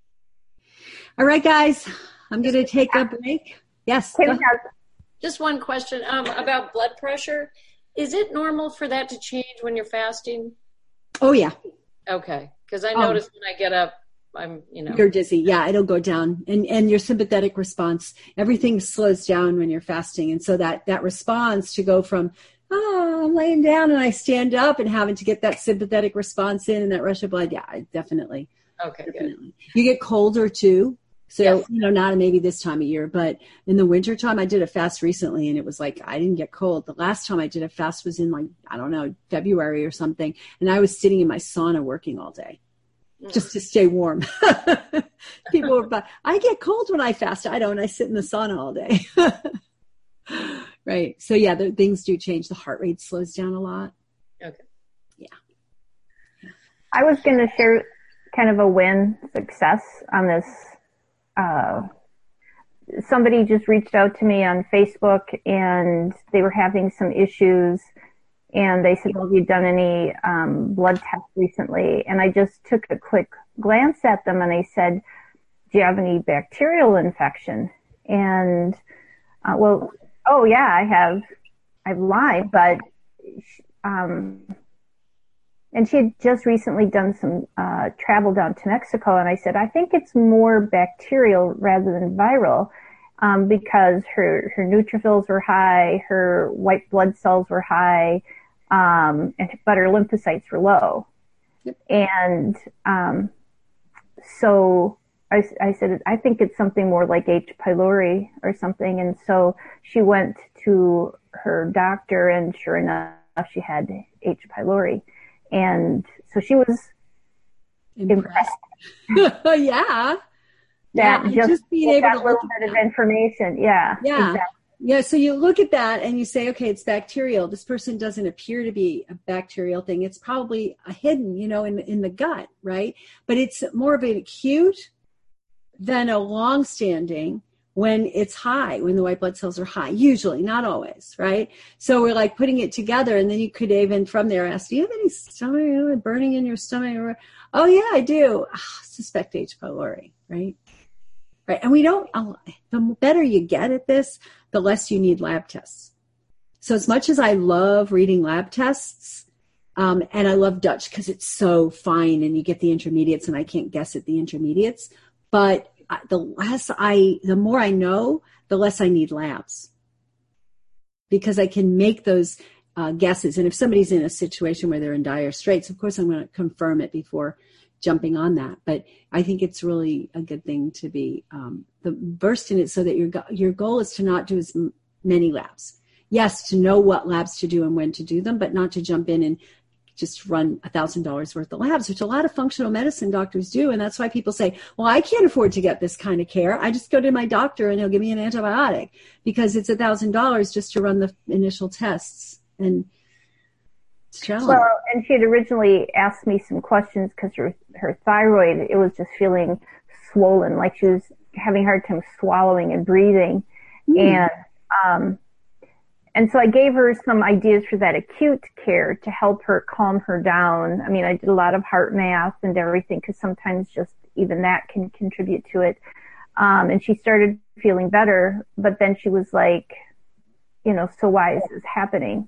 All right, guys, I'm going to take a break. Yes. Just one question um, about blood pressure. Is it normal for that to change when you're fasting? Oh, yeah. Okay. Because I notice um, when I get up, I'm, you know. You're dizzy. Yeah, it'll go down. And and your sympathetic response, everything slows down when you're fasting. And so that, that response to go from, oh, I'm laying down and I stand up and having to get that sympathetic response in and that rush of blood. Yeah, definitely. Okay, definitely. Good. You get colder too. So, yes. you know, not maybe this time of year, but in the winter time, I did a fast recently and it was like, I didn't get cold. The last time I did a fast was in like, I don't know, February or something. And I was sitting in my sauna working all day mm. just to stay warm. People were, but I get cold when I fast. I don't, I sit in the sauna all day. Right. So yeah, the, things do change. The heart rate slows down a lot. Okay. Yeah. I was going to share kind of a win success on this. Uh, somebody just reached out to me on Facebook and they were having some issues and they said, well, have you done any um, blood tests recently? And I just took a quick glance at them and I said, do you have any bacterial infection? And, uh, well, oh yeah, I have, I've Lyme, but, um, and she had just recently done some uh, travel down to Mexico, and I said, I think it's more bacterial rather than viral, um, because her, her neutrophils were high, her white blood cells were high, um, and, but her lymphocytes were low. Yep. And um, so I, I said, I think it's something more like H. pylori or something. And so she went to her doctor, and sure enough, she had H. pylori. And so she was impressed. impressed. yeah. That yeah, just, just being able that to little bit of information. Yeah. Yeah. Exactly. Yeah. So you look at that and you say, okay, it's bacterial. This person doesn't appear to be a bacterial thing. It's probably a hidden, you know, in, in the gut, right? But it's more of an acute than a long-standing when it's high, when the white blood cells are high, usually, not always, right? So we're like putting it together, and then you could even from there ask, do you have any stomach burning in your stomach? Or, oh yeah, I do. Oh, suspect H. pylori, right? Right. And we don't, the better you get at this, the less you need lab tests. So as much as I love reading lab tests, um, and I love Dutch because it's so fine and you get the intermediates and I can't guess at the intermediates, but the less I, the more I know, the less I need labs, because I can make those uh, guesses. And if somebody's in a situation where they're in dire straits, of course I'm going to confirm it before jumping on that. But I think it's really a good thing to be um, the, versed in it, so that your your goal is to not do as m- many labs. Yes, to know what labs to do and when to do them, but not to jump in and just run a thousand dollars worth of labs, which a lot of functional medicine doctors do. And that's why people say, well, I can't afford to get this kind of care. I just go to my doctor and he'll give me an antibiotic, because it's a thousand dollars just to run the initial tests. And it's challenging. Well, and she had originally asked me some questions because her, her thyroid, it was just feeling swollen, like she was having a hard time swallowing and breathing. Mm. And, um, And so I gave her some ideas for that acute care to help her calm her down. I mean, I did a lot of heart math and everything, because sometimes just even that can contribute to it. Um, and she started feeling better, but then she was like, you know, so why is this happening?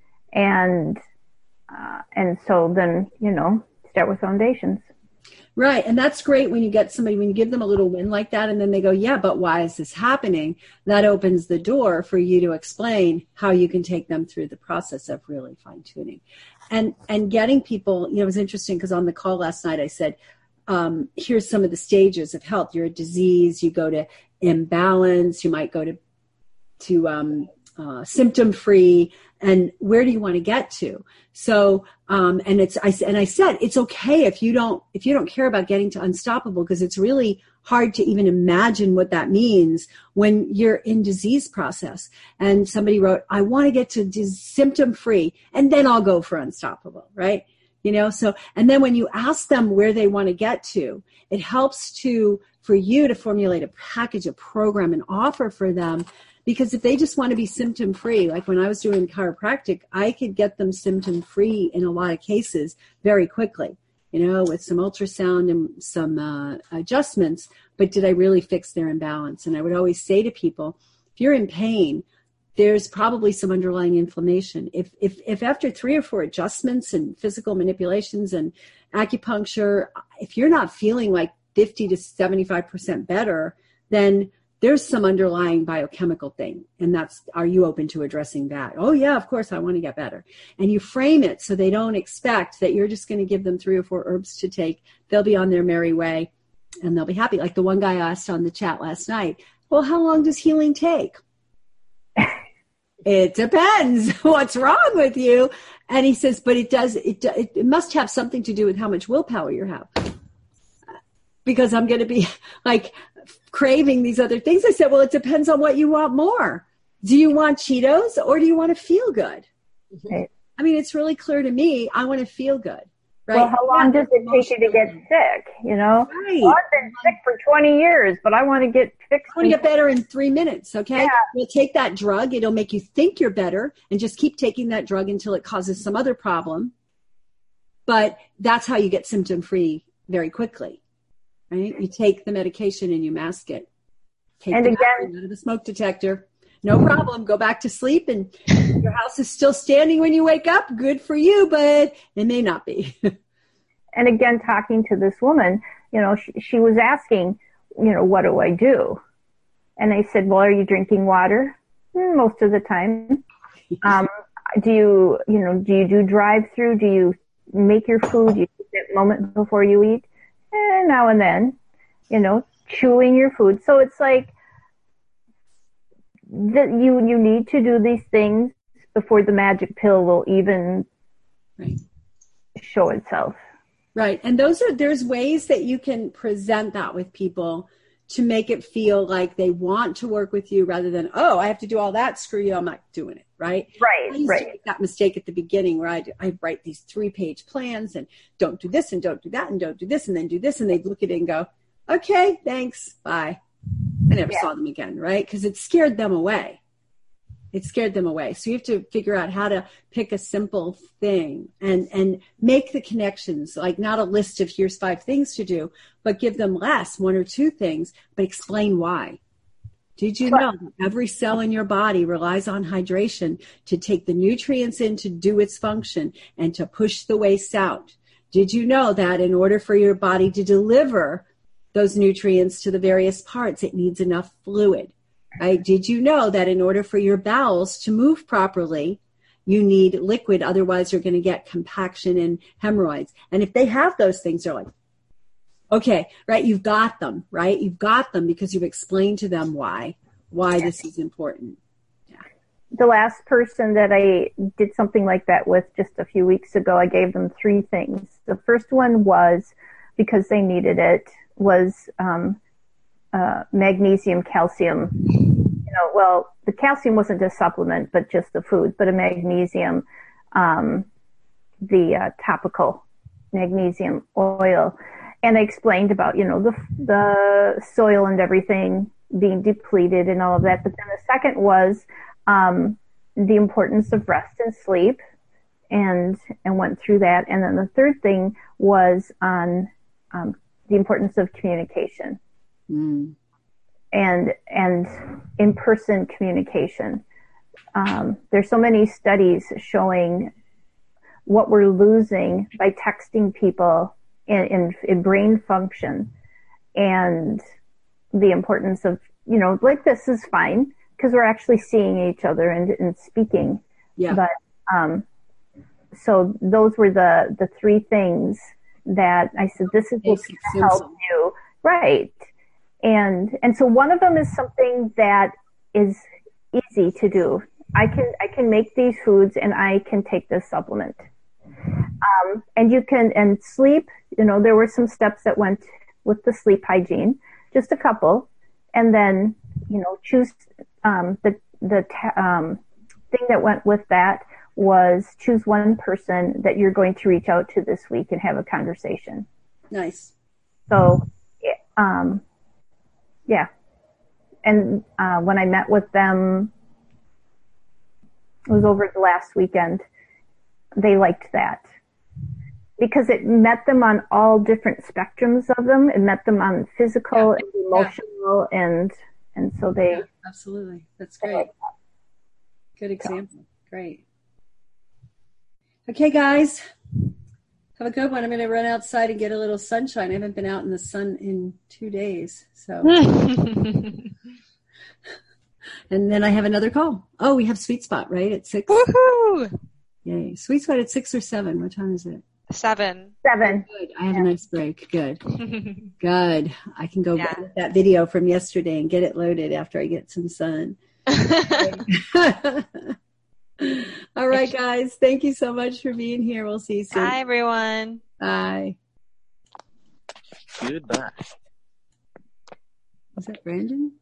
And, uh, and so then, you know, start with foundations. Right. And that's great when you get somebody, when you give them a little win like that, and then they go, yeah, but why is this happening? That opens the door for you to explain how you can take them through the process of really fine tuning. And, and getting people, you know, it was interesting because on the call last night, I said, um, here's some of the stages of health. You're a disease, you go to imbalance, you might go to, to, um, uh, symptom free, and where do you want to get to? So, um, and it's, I, and I said, it's okay if you don't, if you don't care about getting to unstoppable, because it's really hard to even imagine what that means when you're in disease process. And somebody wrote, I want to get to symptom free and then I'll go for unstoppable, right? You know, so, and then when you ask them where they want to get to, it helps to, for you to formulate a package, a program, an offer for them. Because if they just want to be symptom free, like when I was doing chiropractic, I could get them symptom free in a lot of cases very quickly, you know, with some ultrasound and some uh, adjustments. But did I really fix their imbalance? And I would always say to people, if you're in pain, there's probably some underlying inflammation. If, if, if after three or four adjustments and physical manipulations and acupuncture, if you're not feeling like fifty to seventy-five percent better, then there's some underlying biochemical thing. And that's, are you open to addressing that? Oh yeah, of course I want to get better. And you frame it so they don't expect that you're just going to give them three or four herbs to take. They'll be on their merry way and they'll be happy. Like the one guy asked on the chat last night, well, how long does healing take? It depends. What's wrong with you? And he says, but it does, it, it must have something to do with how much willpower you have. Because I'm going to be like craving these other things. I said, well, it depends on what you want more. Do you want Cheetos or do you want to feel good? Right. I mean, it's really clear to me. I want to feel good. Right? Well, how long does it take you to get sick? You know, right. Well, I've been sick for twenty years, but I want to get fixed. I want to get better in three minutes. Okay. Yeah. We'll take that drug. It'll make you think you're better and just keep taking that drug until it causes some other problem. But that's how you get symptom free very quickly. Right? You take the medication and you mask it. Take and the again, out of the smoke detector. No problem. Go back to sleep and your house is still standing when you wake up. Good for you, but it may not be. And again, talking to this woman, you know, she, she was asking, you know, what do I do? And I said, well, are you drinking water? Mm, most of the time. Um, do you, you know, do you do drive-through? Do you make your food? Do you take that moment before you eat? Eh, now and then, you know, chewing your food. So it's like that you you need to do these things before the magic pill will even right. show itself. Right. And those are, there's ways that you can present that with people to make it feel like they want to work with you rather than, oh, I have to do all that. Screw you. I'm not doing it. Right. Right. I used right. to make that mistake at the beginning where I, I write these three page plans and don't do this and don't do that and don't do this and then do this. And they'd look at it and go, okay, thanks. Bye. I never yeah. saw them again. Right. Because it scared them away. It scared them away. So you have to figure out how to pick a simple thing and, and make the connections, like not a list of here's five things to do, but give them less, one or two things, but explain why. Did you know that every cell in your body relies on hydration to take the nutrients in to do its function and to push the waste out? Did you know that in order for your body to deliver those nutrients to the various parts, it needs enough fluid? Right? Did you know that in order for your bowels to move properly, you need liquid, otherwise you're going to get compaction and hemorrhoids. And if they have those things, they're like, okay, right, you've got them, right? You've got them because you've explained to them why, why yeah. this is important. Yeah. The last person that I did something like that with just a few weeks ago, I gave them three things. The first one was, because they needed it, was um, uh, magnesium, calcium. You know, well, the calcium wasn't a supplement, but just the food, but a magnesium, um, the uh, topical magnesium oil. And I explained about, you know, the the soil and everything being depleted and all of that. But then the second was um, the importance of rest and sleep, and and went through that. And then the third thing was on um, the importance of communication. Mm. and and in-person communication. Um, there's so many studies showing what we're losing by texting people in, in, in brain function, and the importance of, you know, like this is fine because we're actually seeing each other and, and speaking. Yeah. But um, so those were the, the three things that I said, this is what's going to help you. Right. And, and so one of them is something that is easy to do. I can, I can make these foods and I can take this supplement. Um, and you can, and sleep, you know, there were some steps that went with the sleep hygiene. just a couple, and then, you know, choose um, the the um, thing that went with that was choose one person that you're going to reach out to this week and have a conversation. Nice. So, um, yeah. And uh, when I met with them, it was over the last weekend, they liked that. Because it met them on all different spectrums of them. It met them on physical yeah. and emotional, yeah. and and so they... Yeah, absolutely. That's great. Like that. Good example. So. Great. Okay, guys. Have a good one. I'm going to run outside and get a little sunshine. I haven't been out in the sun in two days. So, and then I have another call. Oh, we have Sweet Spot, right? At six. Woohoo! Yay. Sweet Spot at six or seven. What time is it? Seven. Seven. Good. I have yeah. a nice break. Good. Good. I can go yeah. get that video from yesterday and get it loaded after I get some sun. All right, guys. Thank you so much for being here. We'll see you soon. Bye, everyone. Bye. Goodbye. Is that Brandon?